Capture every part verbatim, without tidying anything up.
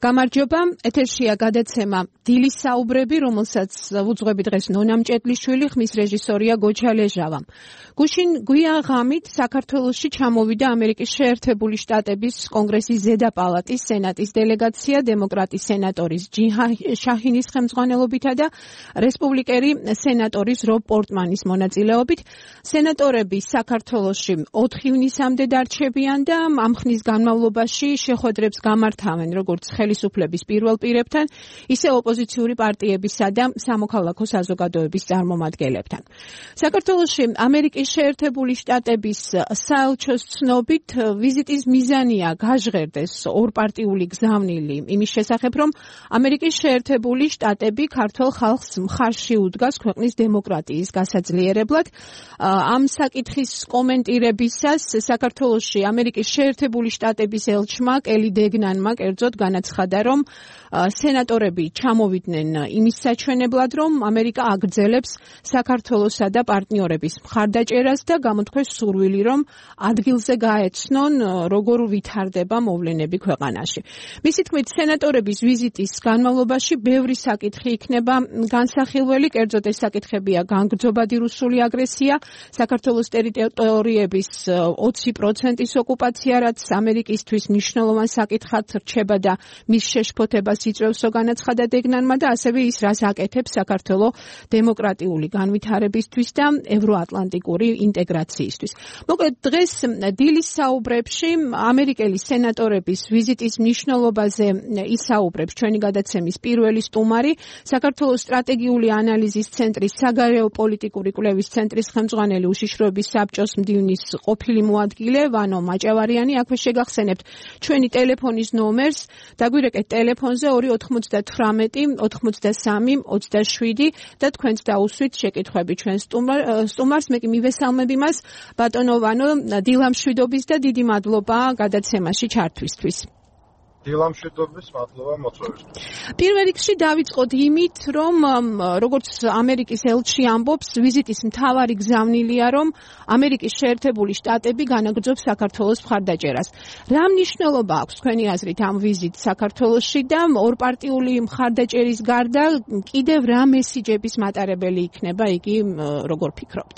გამარჯობა, ეთერშია გადაცემა დილის საუბრები, რომელსაც უძღვები დღეს ნონა მჭედლიშვილი, ხმის რეჟისორია გოჩა ლეჟავა. გუშინ გვიან ღამით საქართველოში ჩამოვიდა ამერიკის შეერთებული შტატების კონგრესის ზედა პალატის სენატის დელეგაცია დემოკრატის სენატორის ჯინ შაჰინის ხელმძღვანელობითა და რესპუბლიკერი სენატორის რობ პორტმანის მონაწილეობით. სენატორები საქართველოში ოთხ ივნისამდე დარჩებიან და ამ ხნის განმავლობაში შეხვედრებს გამართავენ როგორც ხელისუფლების პირველ პირებთან, ისე ოპოზიციური პარტიებისა და სამოქალაქო საზოგადოების წარმომადგენლებთან. საქართველოში ამერიკის შეერთებული შტატების საელჩოს ცნობით ვიზიტის მიზანია გაჟღერდეს ორპარტიული გზავნილი იმის შესახებ, რომ ამერიკის შეერთებული შტატები ქართველ ხალხს მხარში უდგას ქვეყნის დემოკრატიის გასაძლიერებლად. ამ საკითხის კომენტირებისას საქართველოში ამერიკის შეერთებული შტატების ელჩმა კელი დეგნანმა კერძოდ განაცხადა, რომ სენატორები ჩამოვიდნენ იმის საჩვენებლად, რომ ამერიკა აგრძელებს საქართველოსა და პარტნიორების მხარდაჭერას და გამოთქვეს სურვილი, რომ ადგილზე გაეცნონ, როგორ ვითარდება მოვლენები ქვეყანაში. მისი თქმით, სენატორების ვიზიტის განმავლობაში ბევრი საკითხი იქნება განსახილველი, კერძოდ ეს საკითხებია განგრძობადი რუსული აგრესია, საქართველოს ტერიტორიების ოცი პროცენტის ოკუპაცია, რაც ამერიკისთვის მნიშვნელოვან საკითხად რჩება და მის შეშფოთებას იწვევსო განაცხადა დეგნანმა და ასევე ის რას აკეთებს საქართველო დემოკრატიული განვითარებისთვის და ევროატლანტიკური ინტეგრაციისთვის. მოკლედ დღეს დილის საუბრებში ამერიკელი სენატორების ვიზიტის მნიშვნელობაზე ისაუბრებს ჩვენი გადაცემის პირველი სტუმარი, საქართველოს სტრატეგიული ანალიზის ცენტრის საგარეო პოლიტიკური კვლევის ცენტრის ხელმძღვანელი უშიშროების საბჭოს მდივნის ყოფილი მოადგილე ვანო მაჭავარიანი. აქვე შეგახსენებთ ჩვენი ტელეფონის ნომერს, დაგვირეკეთ ტელეფონზე ორი ოთხმოცდათვრამეტი ოთხმოცდასამი ოცდაშვიდი და თქვენც დაუსვით შეკითხვები ჩვენ სტუმარს. მე კი მივესალმები მას, ბატონო ვანო, დილამშვიდობის და დიდი მადლობა გადაცემაში ჩართვისთვის. დილამშვიდობის, მადლობა მოწვევისთვის. პირველ რიგში დავიწყოთ იმით, რომ როგორც ამერიკის ელჩი ამბობს, ვიზიტის მთავარი გზავნილია, რომ ამერიკის შეერთებული შტატები განაგრძობს საქართველოს მხარდაჭერას. რა მნიშვნელობა აქვს თქვენი აზრით ამ ვიზიტს საქართველოში და ორპარტიული მხარდაჭერის გარდა კიდევ რა მესიჯების მატარებელი იქნება იგი, როგორ ფიქრობთ?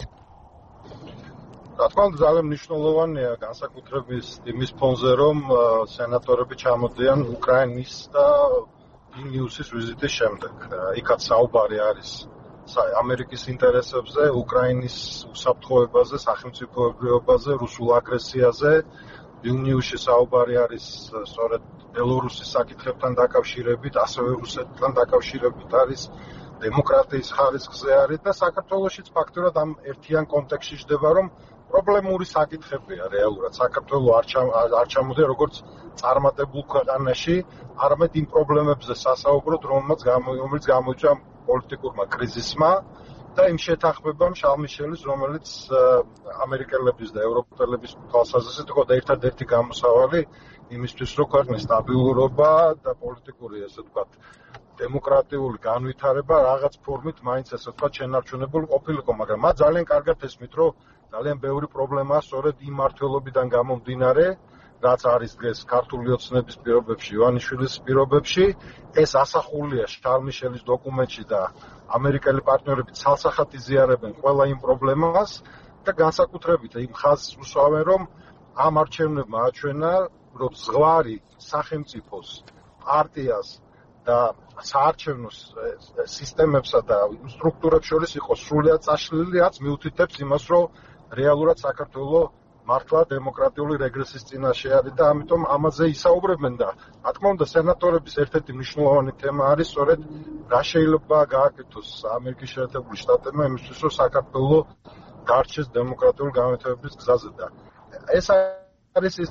რა თქმა უნდა, ძალიან მნიშვნელოვანია განსაკუთრებით იმის ფონზე, რომ სენატორები ჩამოდიან უკრაინის და ვილნიუსის ვიზიტის შემდეგ. იქაც საუბარი არის ამერიკის ინტერესებზე, უკრაინის უსაფრთხოებაზე, სახელმწიფოებრიობაზე, რუსულ აგრესიაზე. ვილნიუსში საუბარი არის სწორედ ბელორუსის საკითხებთან დაკავშირებით, ასევე რუსეთთან დაკავშირებით არის, დემოკრატიის ხარისხზე არის და საქართველოშიც ფაქტურად ამ ერთიან კონტექსტში ჯდება, რომ პრობლემური საკითხებია რეალურად. საქართველო არ ჩამოდია როგორც წარმატებულ ქვეყანაში, არამედ იმ პრობლემებზე სასაუბროთ, რომელმაც გამოიწვია პოლიტიკურმა კრიზისმა და იმ შეთანხმებამ შალმიშელის, რომელიც ამერიკელების და ევროპელების თვალსაზრისით იყო ერთადერთი გამოსავალი იმისთვის, რომ ქვეყნის სტაბილურობა და პოლიტიკური, ესე ვთქვათ, დემოკრატიული განვითარება რაღაც ფორმით მაინც ესე ვთქვათ შენარჩუნებული ყოფილიყო, მაგრამ მათ ძალიან კარგად ესმით, რომ ძალიან ბევრი პრობლემაა სწორედ იმ მმართველობიდან გამომდინარე, რაც არის დღეს ქართული ოცნების პირობებში, ივანიშვილის პირობებში. ეს ასახულია შარლ-მიშელის დოკუმენტში და ამერიკელი პარტნიორები ცალსახად იზიარებენ ყველა იმ პრობლემას და განსაკუთრებით იმ ხაზს უსვამენ, რომ ამ არჩევნებმა აჩვენა, რომ ზღვარი სახელმწიფოს, პარტიას და საარჩევნო სისტემებსა და სტრუქტურებს შორის იყო სრულიად წაშლილი, რაც მიუთითებს იმას, რომ რეალურად საქართველო მართლა დემოკრატიული რეგრესის წინაშე არის და ამიტომ ამაზე ისაუბრებენ და რა თქმა უნდა სენატორების ერთ-ერთი მნიშვნელოვანი თემა არის სწორედ რა შეიძლება გააკეთოს ამერიკის შეერთებული შტატებმა იმისთვის, რომ საქართველო დარჩეს დემოკრატიული განვითარების გზაზე და ეს არის ის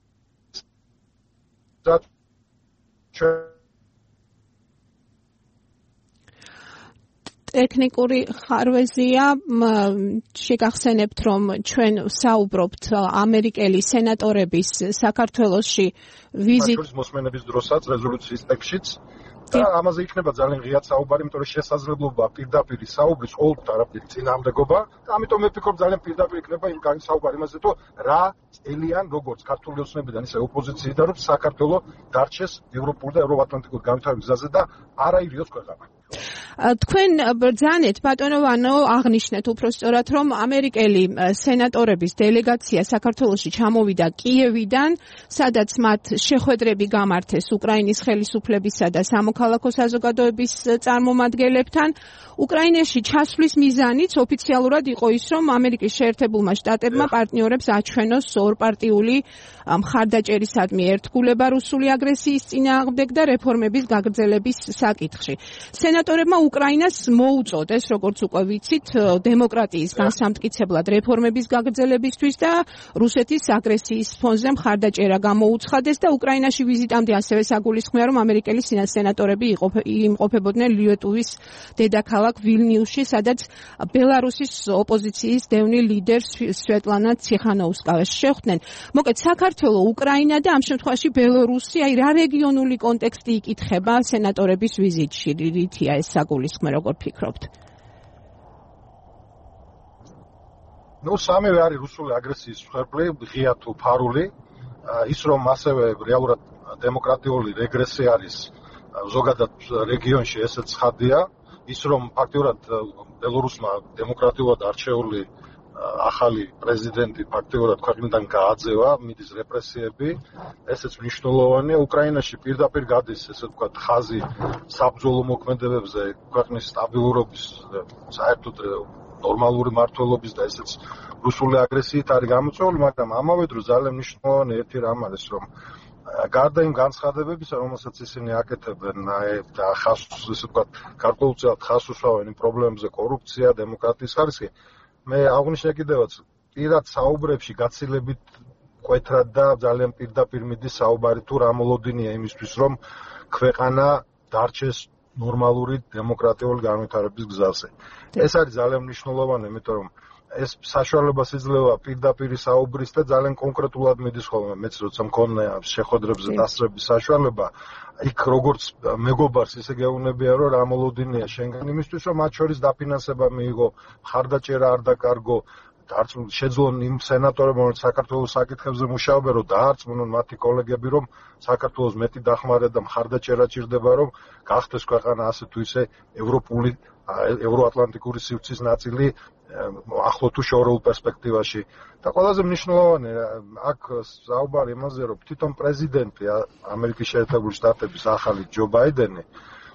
ტექნიკური ხარვეზია. შეგახსენებთ, რომ ჩვენ საუბრობთ ამერიკელი სენატორების საქართველოში ვიზიტის მოსმენების დროსაც რეზოლუციის ტექსტშიც და ამაზე იქნება ძალიან ღიად საუბარი, იმიტომ რომ შესაძლებლობა პირდაპირ საუბრის ყოველთვის არაფერი წინააღმდეგობა და ამიტომ მე ვფიქრობ ძალიან პირდაპირ იქნება იმ საუბარი იმაზე, თუ რა წელიან როგორც ქართული ოცნებიდან ისე ოპოზიციიდან, რომ საქართველო დარჩეს ევროპულ და ევროატლანტიკურ განვითარების გზაზე და არა ირიოს ქვეყანა. თქვენ ბრძანეთ ბატონო ვანო აღნიშნეთ უпростоრად რომ ამერიკელი სენატორების დელეგაცია საქართველოში ჩამოვიდა კიევიდან, სადაც მათ შეხვედრები გამართეს უკრაინის ხელისუფლებისა და სამოქალაქო საზოგადოების წარმომადგენლებთან. უკრაინაში ჩასვლის მიზანიც ოფიციალურად იყო ის, რომ ამერიკის შეერთებულმა შტატებმა პარტნიორებს აჩვენოს ორპარტიული მხარდაჭერისადმი ერთგულება რუსული აგრესიის წინააღმდეგ და რეფორმების გაგრძელების საკითხში. სენატორებმა უკრაინას მოუწოდეს, როგორც უკვე ვიცით, დემოკრატიის განსამტკიცებლად რეფორმების გაგრძელებისთვის და რუსეთის აგრესიის ფონზე მხარდაჭერა გამოუცხადეს და უკრაინაში ვიზიტამდე ასევე საგულისხმოა, რომ ამერიკელი სენატორები იმყოფებოდნენ ლიეტუვის დედაქალაქ ვილნიუსში, სადაც ბელარუსის ოპოზიციის დევნილ ლიდერს სვეტლანა ციხანოუსკას შეხვდნენ. მოკეთ საქართველო, უკრაინა და ამ შემთხვევაში ბელარუსი, აი რა რეგიონული კონტექსტი იკითხება სენატორების ვიზიტში, რითია ეს საგულისხმო, როგორ ფიქრობთ? ნუ სამივე არის რუსული აგრესიის მსხვერპლი, ღია თუ ფარული, ის რომ ასევე რეალურად დემოკრატიული რეგრესია არის ზოგადად რეგიონში, ესეც ხადია. ის რომ ფაქტიურად ბელორუსმა დემოკრატიულად არჩეული ახალი პრეზიდენტი ფაქტიურად ქვეყნიდან გააძევა, მიდის რეპრესიები, ესეც მნიშვნელოვანია. უკრაინაში პირდაპირ გადის, ესე ვთქვათ, ხაზი საბრძოლო მოქმედებებზე ქვეყნის სტაბილურობის, საერთოდ ნორმალური მართლობის და ესეც რუსული აგრესიით არის გამოწვეული, მაგრამ ამავე დროს ძალიან მნიშვნელოვანი ერთი რამ არის, რომ გარდა იმ განცხადებებისა, რომელსაც ისინი აკეთებენ და ხაზს, ესე ვთქვათ, გარკვეულწილად ხაზს უსვამენ იმ პრობლემებზე, კორუფცია, დემოკრატიის ხარისხი, მე აღნიშნე კიდევაც პირად საუბრებში გაცილებით კვეთრად და ძალიან პირდაპირ მიდის საუბარი თუ რა მოლოდინია იმისთვის, რომ ქვეყანა დარჩეს ნორმალური დემოკრატიული განვითარების გზაზე. ეს არის ძალიან მნიშვნელოვანი, იმიტომ რომ ეს საშუალებას იძლევა პირდაპირ საუბრის და ძალიან კონკრეტულად მიდის ხოლმე. მეც როცა მქონია შეხვედრებზე დასწრების საშუალება, იქ როგორც მეგობარს ისე გეუბნებია, რომ რა მოლოდინია შენგან იმისთვის, რომ მათ შორის დაფინანსება მიიღო, მხარდაჭერა არ დაკარგო, შეძლონ იმ სენატორებმა, რომელიც საქართველოს საკითხებზე მუშაობენ, რომ დაარწმუნონ მათი კოლეგები, რომ საქართველოს მეტი დახმარება და მხარდაჭერა ჭირდება, რომ გახდეს ქვეყანა ასე თუ ისე ევროპული, ევროატლანტიკური სივრცის ნაწილი ახლო თუ შორეულ პერსპექტივაში. და ყველაზე მნიშვნელოვანი აქ საუბარი იმაზე, რომ თვითონ პრეზიდენტი ამერიკის შეერთებული შტატების ახალი ჯო ბაიდენი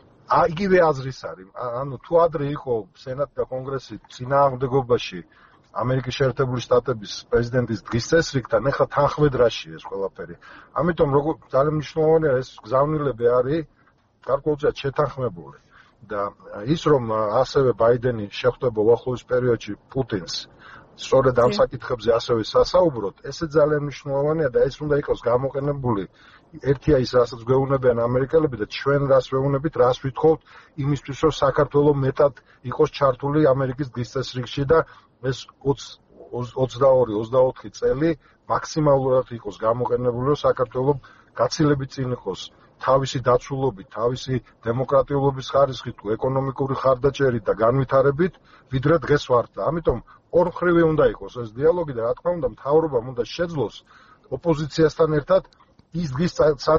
იგივე აზრის არის. ანუ თუ ადრე იყო სენატი და კონგრესი წინააღმდეგობაში ამერიკის შეერთებული შტატების პრეზიდენტის დღის წესრიგთან, ეხლა თანხმედრაშია ეს ყველაფერი. ამიტომ როგორ ძალიან მნიშვნელოვანია ეს გზავნილები არის გარკვეულწილად შეთანხმებული. და ის რომ ასევე ბაიდენი შეხვდება უახლოეს პერიოდში პუტინს, სწორედ ამ საკითხებზე ასევე სასაუბროთ, ესე ძალიან მნიშვნელოვანია და ეს უნდა იყოს გამოყენებული. ერთია ის, რასაც გვეუბნებიან ამერიკელები და ჩვენ რას ვეუბნებით, რას ვითხოვთ იმისთვის, რომ საქართველო მეტად იყოს ჩართული ამერიკის დღის წესრიგში და ეს ოცდაორი ოცდაოთხი წელი მაქსიმალურად იყოს გამოყენებული, რომ საქართველო გაცილებით წინ იყოს თავისი დაცულობით, თავისი დემოკრატიულობის ხარისხით, ეკონომიკური ხარდაჭერით და განვითარებით, ვიდრე დღეს ვართ. ამიტომ ორმხრივი უნდა იყოს ეს დიალოგი და რა თქმა უნდა, მთავრობამ უნდა შეძლოს ოპოზიციასთან ერთად ის დღის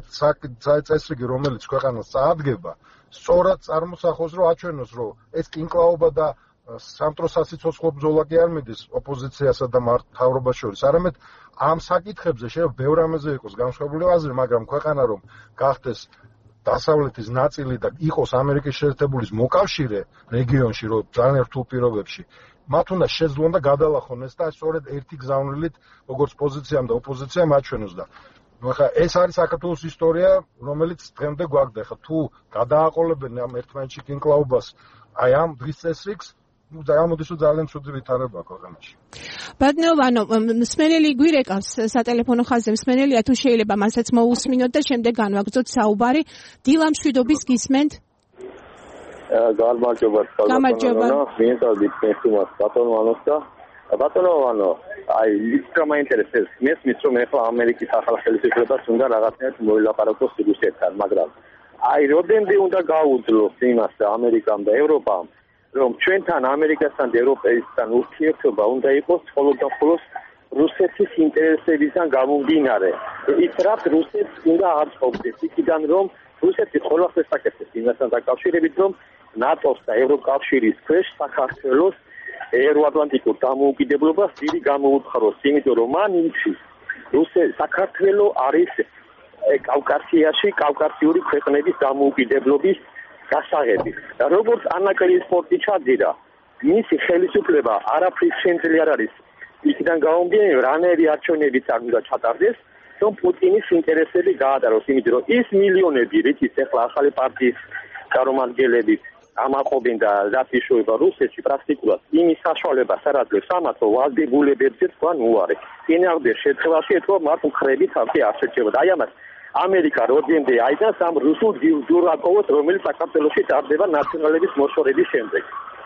წესრიგი, რომელიც ქვეყანას წაადგება, სწორად წარმოსახოს, რომ აჩვენოს, რომ ეს კინკლაობა და სამტრო სასიცოცხლო ბრძოლა კი არ მიდის ოპოზიციასა და მთავრობას შორის, არამედ ამ საკითხებზე შეიძლება ბევრ რამეზე იყოს განსხვავებული აზრი, მაგრამ ქვეყანა რომ გახდეს დასავლეთის ნაწილი და იყოს ამერიკის შეერთებულის მოკავშირე რეგიონში, რომ ძალიან რთულ პირობებში, მათ უნდა შეძლონ და გადალახონ ეს და სწორედ ერთი გზავნილით, როგორც პოზიციამ და ოპოზიციამ აჩვენოს და ახლა ეს არის საქართველოს ისტორია, რომელიც დღემდე გვაქვს. ახლა თუ გადააყოლებენ ამ ერთმანეთში კინკლაობას, აი ამ დღის წესრიგს, ну, დაამოდის რომ ძალიან ცუდი ვითარება ქვეყანაში. ბატონო ვანო, მსმენელი გვირეკავს სატელეფონო ხაზზე, მსმენელია თუ შეიძლება მასაც მოусმინოთ და შემდეგ განვაგრძოთ საუბარი. დილა მშვიდობის გისმენთ? გამარჯობა, გამარჯობა. მიენწავდით მესუმას ბატონო ვანოს და ბატონო ვანო, აი ის რა მაინტერესებს, მესმის რომ ეხლა ამერიკის ახალ ხელისუფლებას უნდა რაღაცნაირად მოილაპარაკოს რუსეთთან, მაგრამ აი როდემდე უნდა გაუძლოს იმას ამერიკამ და ევროპამ, რომ ჩვენთან ამერიკასთან და ევროპასთან ურთიერთობა უნდა იყოს მხოლოდ და მხოლოდ რუსეთის ინტერესებიდან გამომდინარე. ის რაც რუსეთს უნდა აწყობდეს, იქიდან რომ რუსეთი ყველაფერს აკეთებს იმასთან დაკავშირებით, რომ ნატოს და ევროკავშირის ქვეშ საქართველოს ევროატლანტიკურ დამოუკიდებლობას დიდი გამოუცხადოს, იმიტომ რომ მან იცის რუსეთი საქართველოს არის კავკასიაში კავკასიური ქვეყნების დამოუკიდებლობის გასაღები. და როგორც ანაკელის სპორტი ჩაძირა, მისი ხელისუფლება არაფრის შემძლე არ არის. იქიდან გამომდინარე, რანაირი არჩევნებიც არ უნდა ჩატარდეს, რომ პუტინის ინტერესები გაადაროს, იმიტომ რომ ის მილიონები, რითიც ახლა ახალი პარტიის წარმომადგენლები ამაყობენ და დაფიშოება რუსეთში პრაქტიკულად იმის საშუალებას არ აძლევს ამათ, რომ ვალდებულებებზე თქვან უარე. წინააღმდეგ შეცვლაში ეთქვა მათ მხრებით თავი არ შეჭებოდა. აი ამას ამერიკა როდემდე აიდას ამ რუსულ დურაკოვოს, რომელიც საქართველოში ტარდება ნაციონალების მოშორების შემდეგ.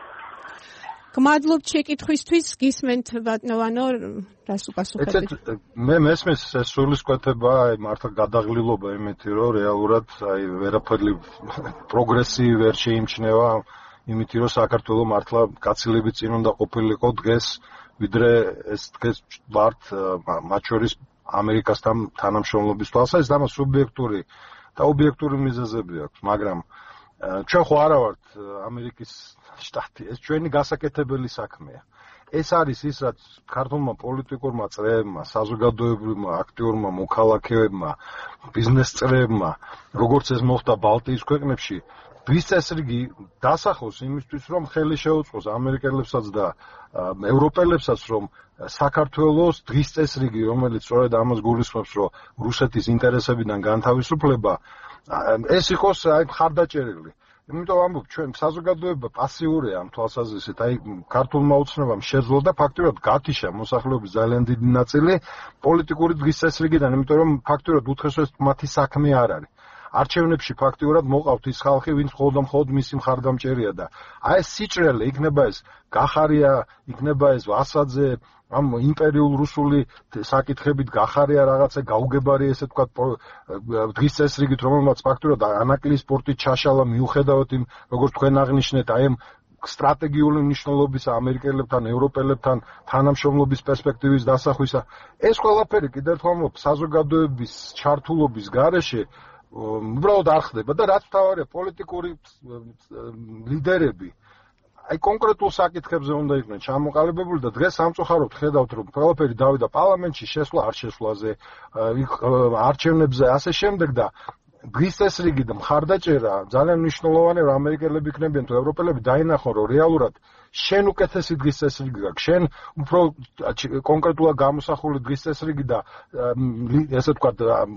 გმადლობთ შეკითხვისთვის, გისმენთ ბატონო, რას უპასუხებთ? მე მესმის ეს სულისკვეთება, აი მართლა გადაღლილობა იმითი, რომ რეალურად აი ვერაფერი პროგრესი ვერ შეიმჩნევა, იმითი, რომ საქართველოს მართლა გაცილებით წინ უნდა ყოფილიყო დღეს, ვიდრე ეს დღეს ვართ მათ შორის ამერიკასთან თანამშრომლობის თვალსაზრისით, ამას სუბიექტური და ობიექტური მიზეზები აქვს, მაგრამ ჩვენ ხო არა ვართ ამერიკის შტატი, ეს ჩვენი გასაკეთებელი საქმეა. ეს არის ის, რაც ქართულმა პოლიტიკურმა წრეებმა, საზოგადოებრივმა აქტიურმა მოქალაქეებმა, ბიზნეს წრეებმა, როგორც ეს მოხდა ბალტიის ქვეყნებში, თვის წესრიგი დასახოს იმისთვის, რომ ხელი შეუწყოს ამერიკელებსაც და ევროპელებსაც, რომ საქართველოს დღის წესრიგი, რომელიც სწორედ ამას გულისხმობს, რომ რუსეთის ინტერესებიდან განთავისუფლება, ეს იყოს აი მხარდაჭერილი. იმიტომ ამბობ, ჩვენ საზოგადოება პასიურია ამ თვალსაზრისით, აი ქართულმა ოცნებამ შეძლო და ფაქტობრივად გათიშა მოსახლეობის ძალიან დიდი ნაწილი პოლიტიკური დღის წესრიგიდან, იმიტომ რომ ფაქტობრივად უთხრესოს მათი საქმე არ არის. არჩევნებში ფაქტობრივად მოყავთ ის ხალხი, ვინც მხოლოდ და მხოლოდ მისი მხარდამჭერია და აი ეს სიჭრელე, იქნება ეს გახარია, იქნება ეს ვასაძე, ამ იმპერიულ რუსული საკითხებით გახარია რაღაცა გაუგებარი ესე თქვა დღის წესრიგით, რომელმაც ფაქტობრივად ანაკლის სპორტით ჩაშალა მიუხედავად იმ, როგორც თქვენ აღნიშნეთ, აი ამ სტრატეგიული მნიშვნელობის ამერიკელებთან, ევროპელებთან თანამშრომლობის პერსპექტივის დასახვისა. ეს ყველაფერი კიდევ ერთხელ ვამბობ, საზოგადოების ჩართულობის გარეშე უბრალოდ არ ხდება და რაც მთავარია, პოლიტიკური ლიდერები აი კონკრეტულ საკითხებზე უნდა იყვნენ ჩამოყალიბებული და დღეს სამწუხაროდ ხედავთ, რომ ყველაფერი დავიდა პარლამენტში, შესვლა არ შესვლაზე, არჩევნებზე ასე შემდეგ და დღის წესრიგი და მხარდაჭერა ძალიან მნიშვნელოვანია, რომ ამერიკელები იქნებიან თუ ევროპელები დაინახონ, რომ რეალურად შენ უკეთესი დღის წესრიგი გაქვს, შენ უფრო კონკრეტულად გამოსახული დღის წესრიგი და ესე ვთქვათ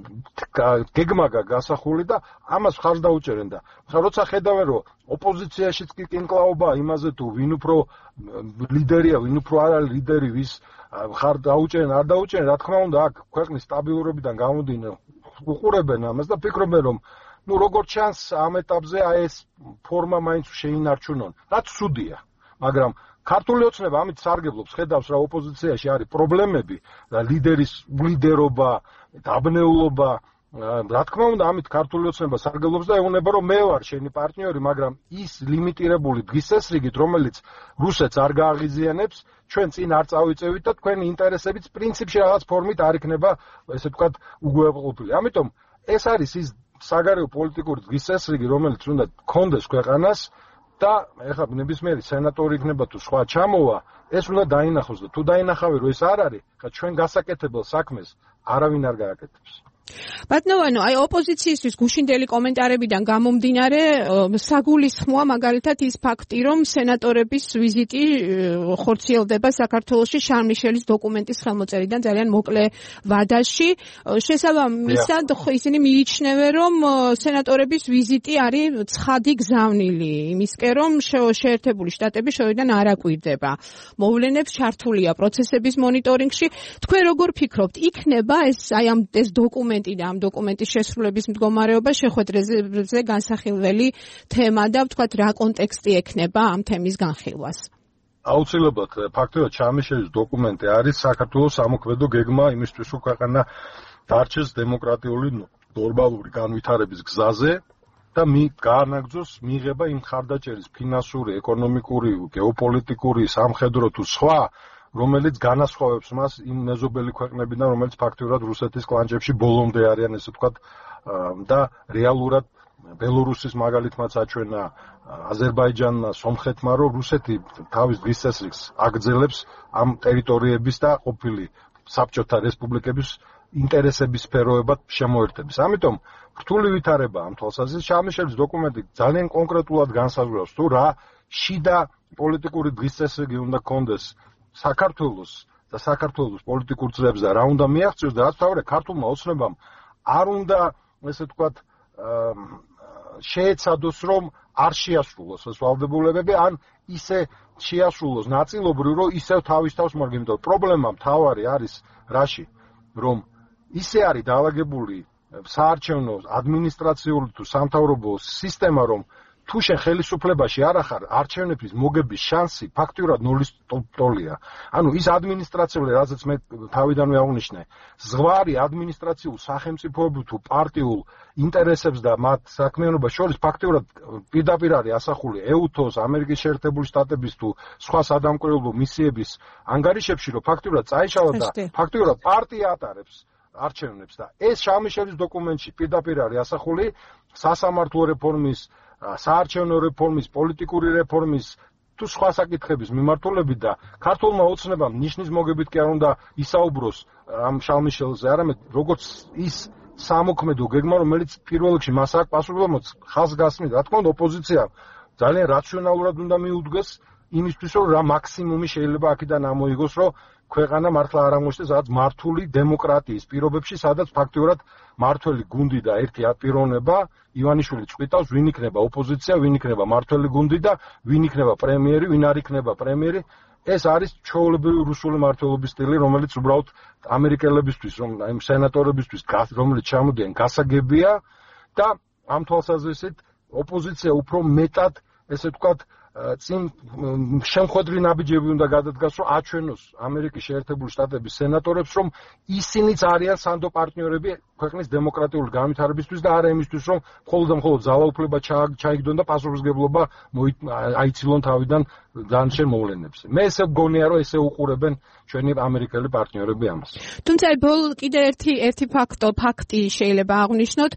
გეგმა გასახული და ამას ხარჯ დაუჭერენ და როცა ხედავენ, რომ ოპოზიციაშიც კი კინკლაობა იმაზე თუ ვინ უფრო ლიდერია, ვინ უფრო არ არის ლიდერი, ვის ხარ დაუჭერენ, არ დაუჭერენ, რა თქმა უნდა, აქ ქვეყნის სტაბილურობიდან გამომდინარე უყურებენ ამას და ფიქრობენ, რომ ნუ როგორც ჩანს ამ ეტაპზე აი ეს ფორმა მაინც შეინარჩუნონ, რაც ცუდია. მაგრამ ქართული ოცნება ამით სარგებლობს, ხედავს რა ოპოზიციაში არის პრობლემები და ლიდერის ლიდერობა, დაბნეულობა, რა თქმა უნდა ამით ქართული ოცნება სარგებლობს და ეუბნება, რომ მე ვარ შენი პარტნიორი, მაგრამ ის ლიმიტირებული დღის წესრიგით, რომელიც რუსეთს არ გააღიზიანებს, ჩვენ წინ არ წავიწევით და თქვენი ინტერესებიც პრინციპში რაღაც ფორმით არ იქნება, ესე ვთქვათ, უგუებყოფილი. ამიტომ ეს არის ის საგარეო პოლიტიკური დღის წესრიგი, რომელიც უნდა გქონდეს ქვეყანას და ეხლა ნებისმიერი სენატორი იქნება თუ სხვა ჩამოვა, ეს უნდა დაინახოს და თუ დაინახავენ, რომ ეს არ არის, ხა ჩვენ გასაკეთებელ საქმეს არავინ არ გააკეთებს. ბატონო, აი ოპოზიციისთვის გუშინდელი კომენტარებიდან გამომდინარე, საგულისხმოა მაგალითად ის ფაქტი, რომ სენატორების ვიზიტი ხორციელდება საქართველოში შარლ მიშელის დოკუმენტის ხელმოწერიდან ძალიან მოკლე ვადაში. შესაბამისად, ისინი მიიჩნევენ, რომ სენატორების ვიზიტი არის ცხადი გზავნილი იმისკენ, რომ შეერთებული შტატები შორიდან არ აკვირდება. მოვლენებს ჩართულია პროცესების მონიტორინგში. თქვენ როგორ ფიქრობთ, იქნება ეს აი ამ ეს დოკუმენტი და ამ დოკუმენტის შესრულების მდგომარეობა შეხვედრაზე განსახილველი თემა და ვთქვათ რა კონტექსტი ექნება ამ თემის განხილვას? აუცილებლად ფაქტობრივად შარლ-მიშელის დოკუმენტი არის საქართველოს სამოქმედო გეგმა იმისთვის, რომ ქვეყანა დარჩეს დემოკრატიული ნორმალური განვითარების გზაზე და მი გაანაგრძოს მიიღება იმ ხარდაჭერის ფინანსური, ეკონომიკური, გეოპოლიტიკური, სამხედრო თუ სხვა, რომელიც განასხვავებს მას იმ მეზობელი ქვეყნებიდან, რომელიც ფაქტურად რუსეთის კლანჭებში ბოლომდე არიან, ესე ვთქვათ, და რეალურად ბელორუსის მაგალითმაც აჩვენა აზერბაიჯანმა, სომხეთმა, რომ რუსეთი თავის დღის წესრიგს აგრძელებს ამ ტერიტორიების და ყოფილი საბჭოთა რესპუბლიკების ინტერესების სფეროებად შემოერთების. ამიტომ რთული ვითარება ამ თვალსაზრისით შამიშელის დოკუმენტი ძალიან კონკრეტულად განსაზღვრავს თუ რა შიდა პოლიტიკური დღის წესრიგი უნდა კონდეს საქართველოს და საქართველოს პოლიტიკურ წრეებს და რა უნდა მიაღწიოს და რაც თავი ქართულმა ოცნებამ არ უნდა ესე ვთქვათ შეეცადოს რომ არ შეასრულოს ეს ვალდებულებები ან ისე შეასრულოს ნაწილობრივ რომ ისევ თავის თავს მორგ იმიტომ პრობლემა მთავარი არის რაში რომ ისე არის დაალაგებული საარჩევნო ადმინისტრაციული თუ სამთავრობო სისტემა რომ თუ შენ ხელისუფლებაში არ ახარ არჩევნების მოგების შანსი ფაქტურად ნულის ტოლია. ანუ ის ადმინისტრაციული რაზეც მე თავიდანვე აღნიშნე ზღვარი ადმინისტრაციულ სახელმწიფოებრივ თუ პარტიულ ინტერესებს და მათ საქმიანობას შორის ფაქტურად პირდაპირ არის ასახული ეუთოს, ამერიკის შეერთებული შტატების თუ სხვა სადამკვირვებლო მისიების ანგარიშებში რომ ფაქტურად წაიშალა და ფაქტურად პარტია ატარებს არჩევნებს და ეს შამიშელის დოკუმენტში პირდაპირ არის ასახული სასამართლო რეფორმის საარჩევნო რეფორმის, პოლიტიკური რეფორმის თუ სხვა საკითხების მიმართულებით და ქართულმა ოცნებამ ნიშნის მოგებით კი არ უნდა ისაუბროს ამ შამიშელზე, არამედ როგორც ის სამოქმედო გეგმა, რომელიც პირველ რიგში მას აქვს პასუხისმგებლობა ხალხსგასმით, რა თქმა უნდა, ოპოზიცია ძალიან რაციონალურად უნდა მიუდგეს იმისთვის, რომ რა მაქსიმუმი შეიძლება აქედან ამოიღოს, რომ ქვეყანა მართლა არ აღმოჩნდეს რაღაც მართული დემოკრატიის პირობებში, სადაც ფაქტურად მართველი გუნდი და ერთი აპირონება ივანიშვილი წყვიტავს, ვინ იქნება ოპოზიცია, ვინ იქნება მართველი გუნდი და ვინ იქნება პრემიერი, ვინ არ იქნება პრემიერი. ეს არის ჩვეულებრივი რუსული მმართველობის სტილი, რომელიც უბრალოდ ამერიკელებისთვის, რომ აი სენატორებისთვის, რომელიც ჩამოდიან, გასაგებია და ამ თვალსაზრისით ოპოზიცია უფრო მეტად, ესე ვთქვათ, წინ შემხვედრი ნაბიჯები უნდა გადადგას, რომ აჩვენოს ამერიკის შეერთებული შტატების სენატორებს, რომ ისინიც არიან სანდო პარტნიორები ქვეყნის დემოკრატიული განვითარებისთვის და არა იმისთვის, რომ მხოლოდ და მხოლოდ ძალაუფლება ჩაიგდონ და პასუხისმგებლობა აიცილონ თავიდან დანარჩენ მოვლენებზე. მე ესე მგონია, რომ ესე უყურებენ ჩვენი ამერიკელი პარტნიორები ამას. თუმცა ბოლ კიდე ერთი ერთი ფაქტო ფაქტი შეიძლება აღვნიშნოთ,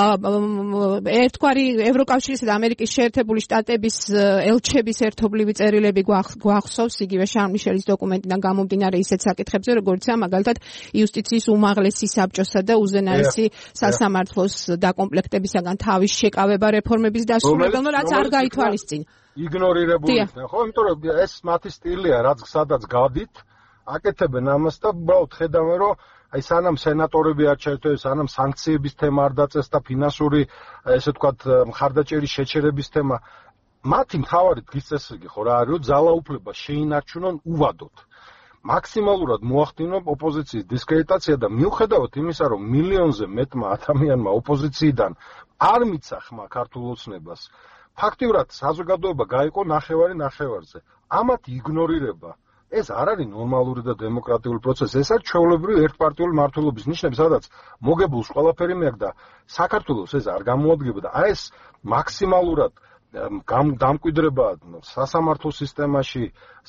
ერთგვარი ევროკავშირისა და ამერიკის შეერთებული შტატების ელჩების ერთობლივი წერილები გვახსოვს იგივე შამიშელის დოკუმენტიდან გამომდინარე ისეთ საკითხებზე, როგორიცაა მაგალითად იუსტიციის უმაღლესი საბჭოსა და უზენაესი სასამართლოს დაკომპლექტებისაგან თავის შეკავება რეფორმების დასრულებელნო, რაც არ გაითვალისწინა. იგნორირებული იქნა, ხო? იმიტომ რომ ეს მათი სტილია, რაც სადაც გადით, აკეთებენ ამას და უბრალოდ ხედავენ, რომ აი სანამ სენატორები არ ჩაერთვეს, სანამ სანქციების თემა არ დაწეს და ფინანსური, ესე ვთქვათ, მხარდაჭერის შეჩერების თემა, მათი მთავარი დღის წესრიგი ხო რა არის, რომ ძალაუფლება შეინარჩუნონ უვადოდ. მაქსიმალურად მოახდინონ ოპოზიციის დისკრედიტაცია და მიუხედავად იმისა, რომ მილიონზე მეტმა ადამიანმა ოპოზიციიდან არ მიცა ხმა ქართულ ოცნებას, ფაქტიურად საზოგადოება გაიყო ნახევარი ნახევარზე. ამათ იგნორირება ეს არ არის ნორმალური და დემოკრატიული პროცესი, ეს არის ჩვეულებრივი ერთპარტიული მმართველობის ნიშნები, სადაც მოგებულს ყველაფერი მეაქვს და საქართველოს ეს არ გამოადგება. აი ეს მაქსიმალურად დამკვიდრება სასამართლო სისტემაში,